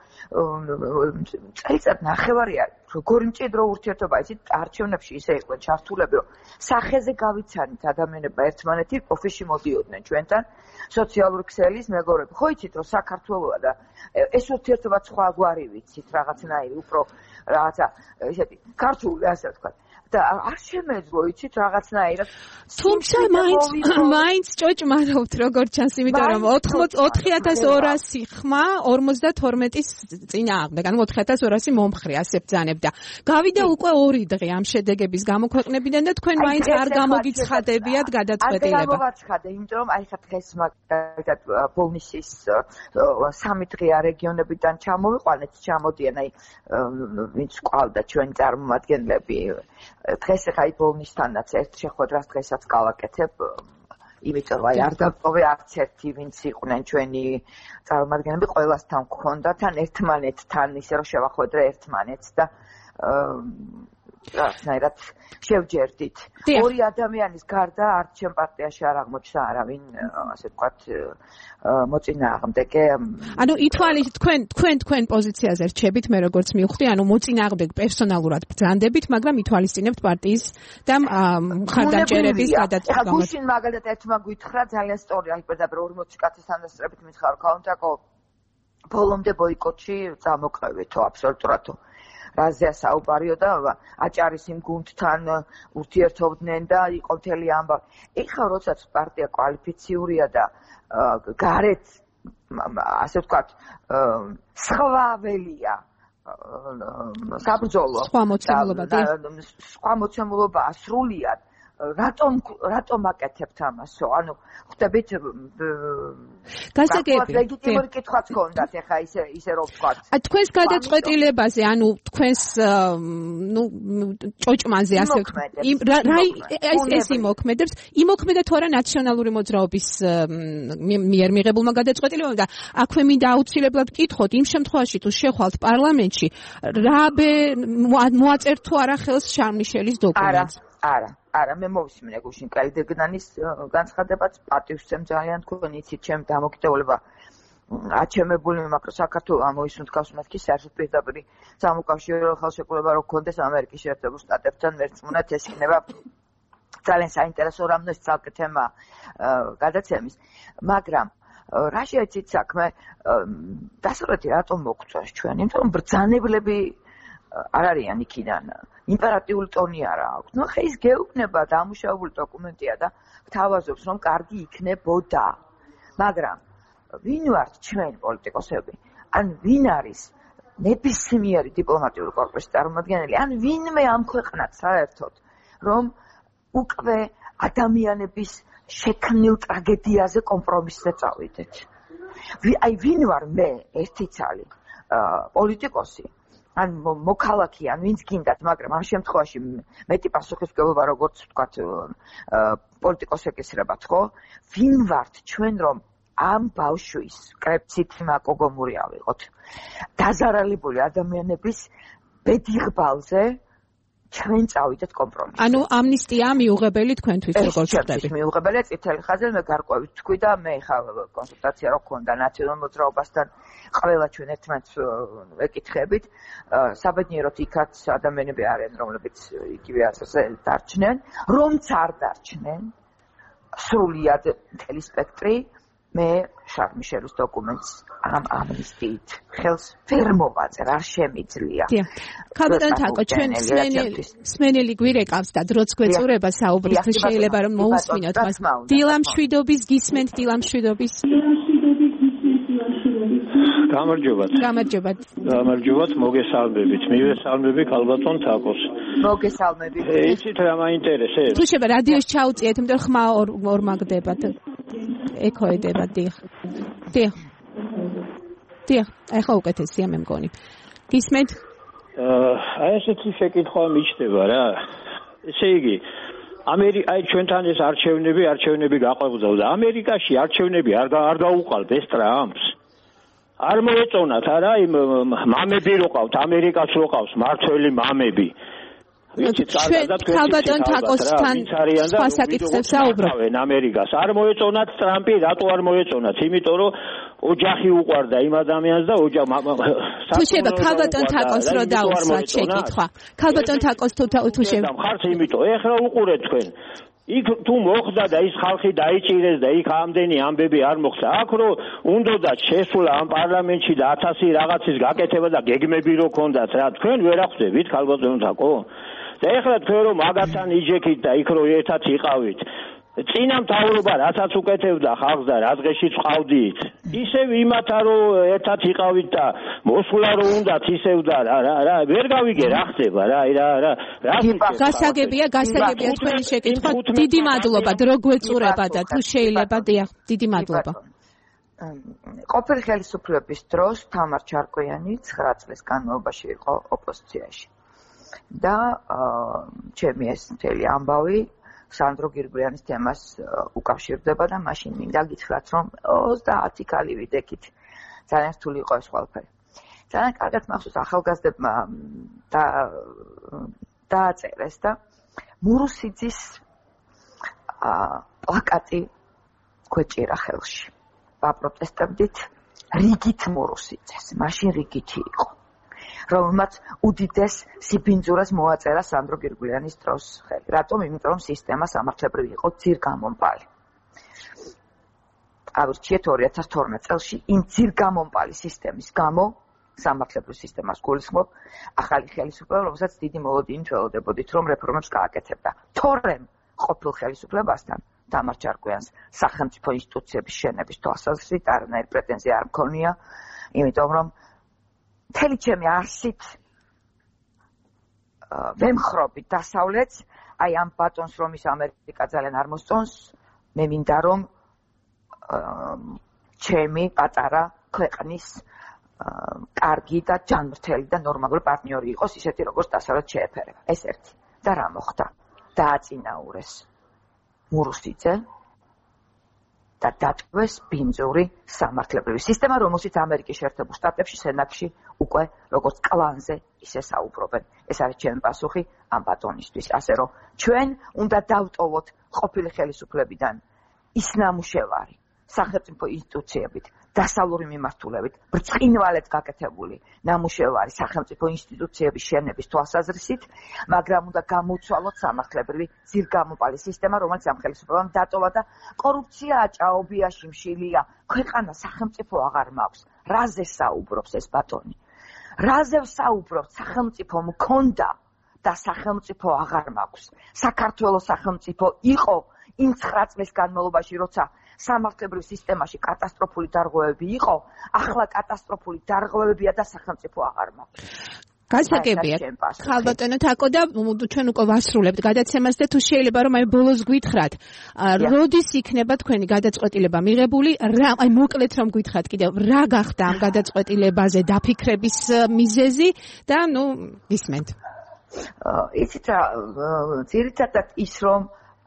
წელიწად ნახევარი არის, როგორი მჭიდრო ურთიერთობა, იცით არჩევნებში ისე იყვნენ ჩართულები, რომ სახეზე გავიცანით ადამიანებმა ერთმანეთი, ოფისში მოდიოდნენ ჩვენთან, სოციალური ქსელის მეგობრები. ხო იცით რომ საქართველოა და ეს ურთიერთობა სხვაგვარი ვიცით, რაღაცნაირი, უფრო რაღაცა ესეთი ქართული, ასე ვთქვათ. და არ შემეძლო, იცით, რაღაცნაირად. თუმცა მაინც მაინც ჭოჭმარავთ, როგორც ჩანს, იმიტომ რომ ოთხი ათას ორასი ხმა ორმოცდათორმეტის წინააღმდეგ, ანუ ოთხი ათას ორასი მომხრე, ასე ბრძანებდა. გავიდა უკვე ორი დღე ამ შედეგების გამოქვეყნებიდან და თქვენ მაინც არ გამოგიცხადებიათ გადაწყვეტილება. არ გამოვაცხადე, იმიტომ რომ აი ხა დღეს მაგალითად ბოლნისის სამი დღეა რეგიონებიდან ჩამოვიყვანეთ, ჩამოდიან აი ვინც ყავდა ჩვენი წარმომადგენლები. დღეს ახლა ბოლნისთანაც ერთ შეხვედრას დღესაც გავაკეთებ, იმიტომ რომ აი არ დავტოვე არც ერთი ვინც იყვნენ ჩვენი წარმომადგენლები, ყველასთან გქონდა თან ერთმანეთთან ისე რომ შევახვედრე ერთმანეთს და რაღაცნაირად შევჯერდით. ორი ადამიანის გარდა არც ჩემ პარტიაში არ აღმოჩნდა არავინ, ასე ვთქვათ, მოწინააღმდეგე. ანუ ითვალის თქვენ თქვენ თქვენ პოზიციაზე რჩებით, მე როგორც მივხვდი, ანუ მოწინააღმდეგ პერსონალურად ბრძანდებით, მაგრამ ითვალისწინებთ პარტიის და მხარდამჭერების გადაწყვეტას. ახლა გუშინ მაგალითად ერთმა გითხრა ძალიან სწორი, აი პირდაპირ ორმოცი კაცის თანასწორებით მითხარ კაუნტაკო ბოლომდე ბოიკოტში წამოყევითო აბსოლუტურადო. რაზეა საუბარიო და აჭარის იმ გუნდთან ურთიერთობდნენ და იყო მთელი ამბავი. ეხლა როდესაც პარტია კვალიფიციურია და გარეთ ასე ვთქვათ სხვაველია საბრძოლო სხვა მოცემულობა და სხვა მოცემულობა სრულიად რატომ რატომ აკეთებთ ამასო? ანუ ხვდებით გასაგები ლეგიტიმური კითხვაც გქონდათ ეხა ისე ისე რომ ვთქვათ. თქვენს გადაწყვეტილებაზე, ანუ თქვენს ნუ ჭოჭმაზე ასე ვთქვათ. რა ეს იმოქმედებს? იმოქმედა თუ არა ნაციონალური მოძრაობის მიერ მიღებულმა გადაწყვეტილებამ და აქვე მინდა აუცილებლად ვკითხოთ, იმ შემთხვევაში თუ შეხვალთ პარლამენტში, რა მოაწერთ თუ არა ხელს შარლ-მიშელის დოკუმენტს? არა, არა, მე მოვისმინე გუშინ კალიდეგნანის განცხადებაც, პატივსცემ ძალიან თქვენ იცით, ჩემ დამოკიდებულება აჩემებული, მაგრამ საქართველოს ამოისუნთქავს მეთქი საერთოდ პირდაპირ სამოუკავშირო ხელშეკრულება რო გქონდეს ამერიკის შეერთებულ შტატებთან ერთმანეთ, ეს იქნება ძალიან საინტერესო რამნოს ცალკე თემა გადაცემის, მაგრამ რა შეეცით საქმე დასავლეთი რატომ მოგწონს ჩვენ? იმიტომ რომ ბრძანებლები არ არიან იქიდან. იმპერატიული ტონი არა აქვს. ნუ ხე ის გეუბნება დამუშავებული დოკუმენტია და გთავაზობს რომ კარგი იქნებოდა. მაგრამ ვინ ვართ ჩვენ პოლიტიკოსები? ან ვინ არის ნებისმიერი დიპლომატიური კორპუსის წარმომადგენელი? ან ვინმე ამ ქვეყნად საერთოდ რომ უკვე ადამიანების შექმნილ ტრაგედიაზე კომპრომისზე წავიდეთ? აი ვინ ვარ მე ერთი ცალი პოლიტიკოსი? ან მოქალაქე, ან ვინც გინდათ, მაგრამ ამ შემთხვევაში მეტი პასუხისმგებლობა როგორც ვთქვათ პოლიტიკოსებისრებათ, ხო? ვინ ვართ ჩვენ რომ ამ ბავშვის კრეფცით მაკოგომური ავიღოთ? დაზარალებული ადამიანების ბედიღბალზე ჩვენ წავიდეთ კომპრომისზე. ანუ ამნისტია მიუღებელი თქვენთვის როგორც ხდები? მიუღებელია წითელი ხაზი, მე გარკვევით თქვი და მე ხა კონსულტაცია რო ქონდა ნაციონალურ მოძრაობასთან ყველა ჩვენ ერთმანეთს ეკითხებით. საბედნიეროდ იქაც ადამიანები არიან, რომლებიც იგივე ასეზე დარჩნენ, რომც არ დარჩნენ სრულიად მთელი სპექტრი, მე შარლ მიშელის დოკუმენტს ამ ამნისტიით ხელს ვერ მოვაწერ, არ შემიძლია. ქალბატონ თაკო, ჩვენ სმენელი გვირეკავს და დროც გვეწურება საუბრისთვის, შეიძლება რომ მოусმინოთ მას. დილამშვიდობის გისმენთ, დილამშვიდობის. გამარჯობათ. გამარჯობათ. გამარჯობათ, მოგესალმებით. მივესალმები ქალბატონ თაკოს. მოგესალმებით. იცით რა მაინტერესებს? თუ შეიძლება რადიოს ჩაუწიეთ, იმიტომ რომ ხმა ორ მაგდებათ. ეკოედება დიახ. დიახ. დიახ, ახლა უკეთესია მე მგონი. გისმენთ? აი ესეთი შეკითხვა მიჩნდება რა. ესე იგი, ამერიკა აი ჩვენთან ეს არჩევნები, არჩევნები გაყვებოდა და ამერიკაში არჩევნები არ არ გაუყალთ ეს ტრამპს. არ მოეწონათ არა იმ მამები როყავთ, ამერიკას როყავს მართველი მამები. ჩვენ ქალბატონ თაკოსთან სხვა საკითხებს საუბრობთ. ამერიკას არ მოეწონათ ტრამპი, რატო არ მოეწონათ? იმიტომ რომ ოჯახი უყვარდა იმ ადამიანს და ოჯახ თუ შეიძლება ქალბატონ თაკოს რო დაუსვათ შეკითხვა. ქალბატონ თაკოს თუ თუ შეიძლება ხართ იმიტომ ეხლა უყურეთ თქვენ. იქ თუ მოხდა და ის ხალხი დაიჭირეს და იქ ამდენი ამბები არ მოხდა. აქ რო უნდათ შესულა ამ პარლამენტში და ათასი რაღაცის გაკეთება და გეგმები რო ქონდათ რა თქვენ ვერ ახვდებით ქალბატონ თაკო? და ეხლა თქვენ რომ მაგათთან იჯექით და იქ რო ერთად იყავით. წინა მთავრობა რასაც უკეთებდა ხალხს და რა დღეში წავდით. ისევ იმათა რომ ერთად იყავით და მოსულა რო უნდათ ისევ და რა რა რა ვერ გავიგე რა ხდება რა რა რა რა გასაგებია გასაგებია თქვენი შეკითხვა. დიდი მადლობა დრო გვეწურება და თუ შეიძლება დიახ დიდი მადლობა. ყოფილი ხელისუფლების დროს თამარ ჩარკვიანი ცხრა წლის განმავლობაში იყო ოპოზიციაში. და ჩემი ეს მთელი ამბავი სანდრო გირგვლიანის თემას უკავშირდება და მაშინ მინდა გითხრათ რომ ოცდაათი ქალი ვიდექით ძალიან რთული იყო ეს ყველაფერი. ძალიან კარგად მახსოვს ახალგაზრდებმა და დააწერეს და მურუსიძის პლაკატი გვეჭირა ხელში. ვაპროტესტებდით რიგით მურუსიძეს, მაშინ რიგითი იყო. რომელმაც უდიდეს სიბინძურას მოაწერა სანდრო გირგვლიანის დროს ხელი. რატომ? იმიტომ რომ სისტემა სამართლებრივი იყო ძირგამომპალი. ავირჩიეთ ორი ათას თორმეტ წელს იმ ძირგამომპალი სისტემის გამო სამართლებრივ სისტემას გულისხმობ ახალი ხელისუფლება, რომელსაც დიდი მოლოდინით ველოდებოდით, რომ რეფორმებს გააკეთებდა. თორემ ყოფილ ხელისუფლებასთან თამარ ჩარკვიანს სახელმწიფო ინსტიტუციების შენების თვალსაზრისით არანაირი პრეტენზია არ მქონია, იმიტომ რომ მთელი ჩემი არსით ვემხრობი დასავლეთს, აი ამ ბატონს რომ ის ამერიკა ძალიან არ მოსწონს, მე მინდა რომ ჩემი პატარა ქვეყნის კარგი და ჯანმრთელი და ნორმალური პარტნიორი იყოს, ისეთი როგორც დასავლეთ შეეფერება. ეს ერთი. და რა მოხდა? დააწინაურეს მურუსიძე და დატყვეს ბინძური სამართლებრივი სისტემა, რომელშიც ამერიკის შეერთებულ შტატებში სენატში უკვე როგორც კლანზე ისე საუბრობენ. ეს არის ჩემი პასუხი ამ ბატონისთვის, ასე რომ ჩვენ უნდა დავტოვოთ ყოფილი ხელისუფლებიდან ის ნამუშევარი სახელმწიფო ინსტიტუციებით, დასავლური მიმართულებით, ბრწყინვალედ გაკეთებული ნამუშევარი სახელმწიფო ინსტიტუციების შენების თვალსაზრისით, მაგრამ უნდა გამოცვალოთ სამართლებრივი ძირგამომპალი სისტემა, რომელიც ამ ხელისუფლებამ დატოვა და კორუფცია აჭაობიაში მშილია, ქვეყანა სახელმწიფო აღარ მაქვს. რაზე საუბრობს ეს ბატონი? რაზე საუბრობს? სახელმწიფო მქონდა და სახელმწიფო აღარ მაქვს. საქართველოს სახელმწიფო იყო იმ ცხრა წლის განმავლობაში, როცა სამართლებრივ სისტემაში კატასტროფული დარღვევები იყო, ახლა კატასტროფული დარღვევებია და სახელმწიფო აღარ მაქვს. გასაგებია. ხალბატონო თაკო და ჩვენ უკვე ვასრულებთ გადაცემას და თუ შეიძლება რომ აი ბოლოს გითხრათ, როდის იქნება თქვენი გადაწყვეტილება მიღებული, რა აი მოკლედ რომ გითხრათ კიდევ რა გახდა ამ გადაწყვეტილებაზე დაფიქრების მიზეზი და ნუ ისმენთ. იცით რა, ძირითადად ის რომ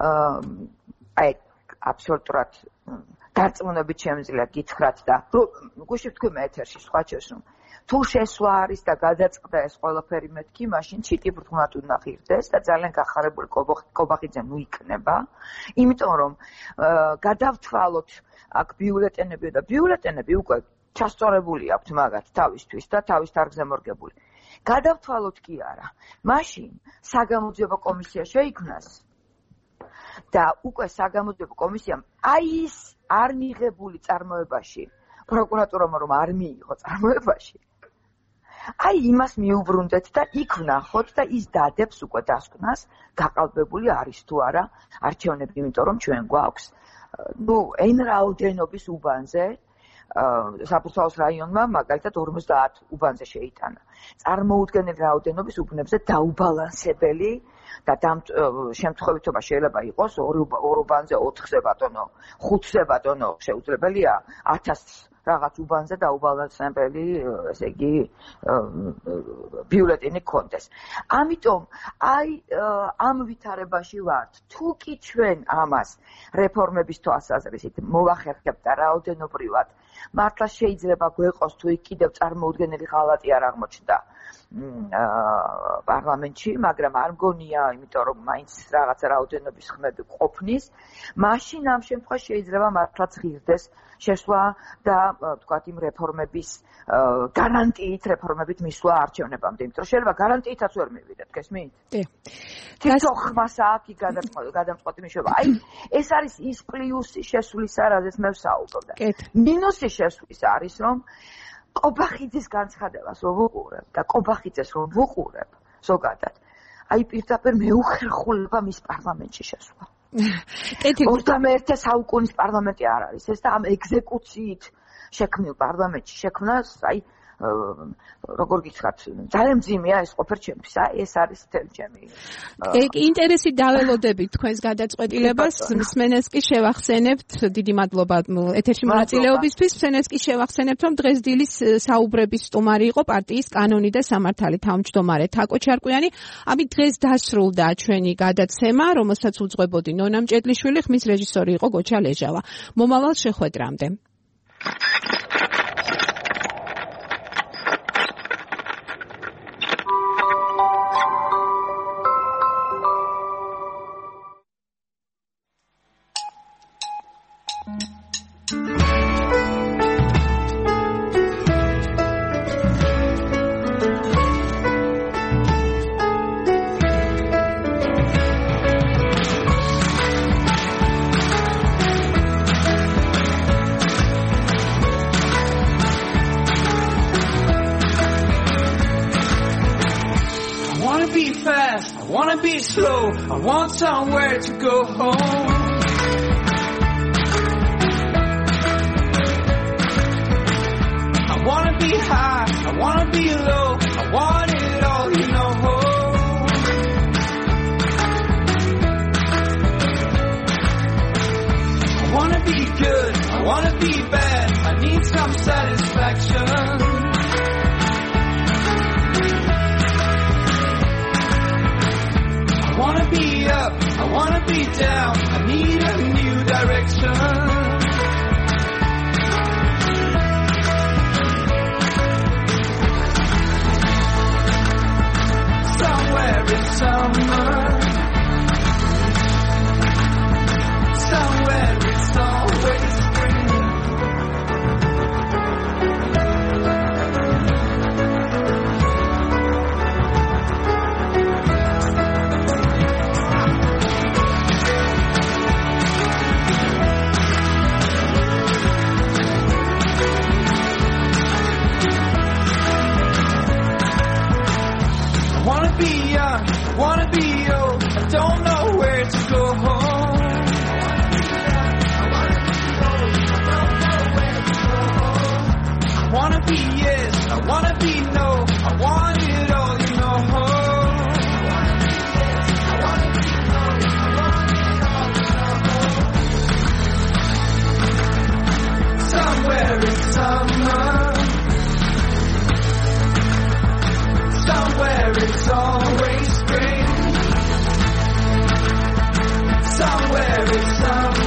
აი აბსოლუტურად დარწმუნებით შემიძლია გითხრათ და გუშინ თქვი მე ეთერში სხვა ჩვენს რომ თუ შესვლა არის და გადაწყდა ეს ყველაფერი მეთქი, მაშინ ჩიტი ბრუნად უნდა ღირდეს და ძალიან გახარებული კობახიძე ნუ იქნება, იმიტომ რომ გადავთვალოთ აქ ბიულეტენები და ბიულეტენები უკვე ჩასწორებული აქვთ მაგათ თავისთვის და თავის დარგზე მორგებული. გადავთვალოთ კი არა. მაშინ საგამოძიებო კომისია შეიქმნას და უკვე საგამოძიებო კომისიამ აი ის არ მიღებული წარმოებაში პროკურატურამ რომ არ მიიღო წარმოებაში აი იმას მიუბრუნდეთ და იქ ვნახოთ და ის დადებს უკვე დასკვნას გაყალბებული არის თუ არა არჩევნები იმიტომ რომ ჩვენ გვაქვს ნუ ენ რაოდენობის უბანზე საბურთალოს რაიონმა მაგალითად ორმოცდაათ უბანზე შეიტანა წარმოუდგენელი რაოდენობის უბნებზე დაუბალანსებელი და ამ შემთხვევითობა შეიძლება იყოს ორ უბანზე ოთხზე ბატონო ხუთზე ბატონო შეუძლებელია ათასს რაღაც უბანზე დაუბალანსებელი ესე იგი ბიულეტენი გქონდეს ამიტომ აი ამ ვითარებაში ვართ თუ კი ჩვენ ამას რეფორმების თვალსაზრისით მოვახერხებთ და რაოდენობრივად მართლა შეიძლება გვეყოს თუ იქ კიდევ წარმოუდგენელი ღალატი არ აღმოჩნდა პარლამენტში, მაგრამ არ მგონია, იმიტომ რომ მაინც რაღაც რაოდენობის ხმები ყოფნის, მაშინ ამ შემთხვევაში შეიძლება მართლაც ღირდეს შესვლა და თქვათ იმ რეფორმების გარანტიით რეფორმებით მისვლა არჩევნებამდე, იმიტომ რომ შეიძლება გარანტიითაც ვერ მივიდეთ, გესმით? კი. თვითონ ხმას აქ გადამწყვეტი მიშობა. აი, ეს არის ის პლუსი შესვლისა, რაზეც მე ვსაუბრობ. მინუსი შესვლის არის, რომ ყობახიძის განცხადებას რომ ვუყურებ და ყობახიძეს რომ ვუყურებ ზოგადად აი პირდაპირ მეუხერხულება მის პარლამენტში შესვლა. ოცდამეერთე საუკუნის პარლამენტი არ არის ეს და ამ ეგზეკუციით შექმნილ პარლამენტში შექმნას აი როგორ გითხრათ ძალიან მძიმეა ეს ყოფერ ჩემთვის ეს არის თემი. ინტერესი დაველოდებით თქვენს გადაწყვეტილებას მსმენელს კი შევახსენებთ დიდი მადლობა ეთერში მონაწილეობისთვის მსმენელს კი შევახსენებთ რომ დღეს დილის საუბრების სტუმარი იყო პარტიის კანონი და სამართალი თავმჯდომარე თაკო ჩარკვიანი ამით დღეს დასრულდა ჩვენი გადაცემა რომელსაც უძღვებოდი ნონა მჭედლიშვილი ხმის რეჟისორი იყო გოჩა ლეჟავა მომავალ შეხვედრამდე. I want somewhere to go home. I wanna be high, I wanna be low, I want it all, you know. I wanna be good, I wanna be bad, I need some satisfaction. I wanna be up, I wanna be down, I need a new direction. Somewhere in summer, somewhere it's always spring. I wanna be old, I don't know where to go home. I wanna be yes, I wanna be no, I want it all, you know. Somewhere in summer, somewhere it's always spring. Somewhere it's summer.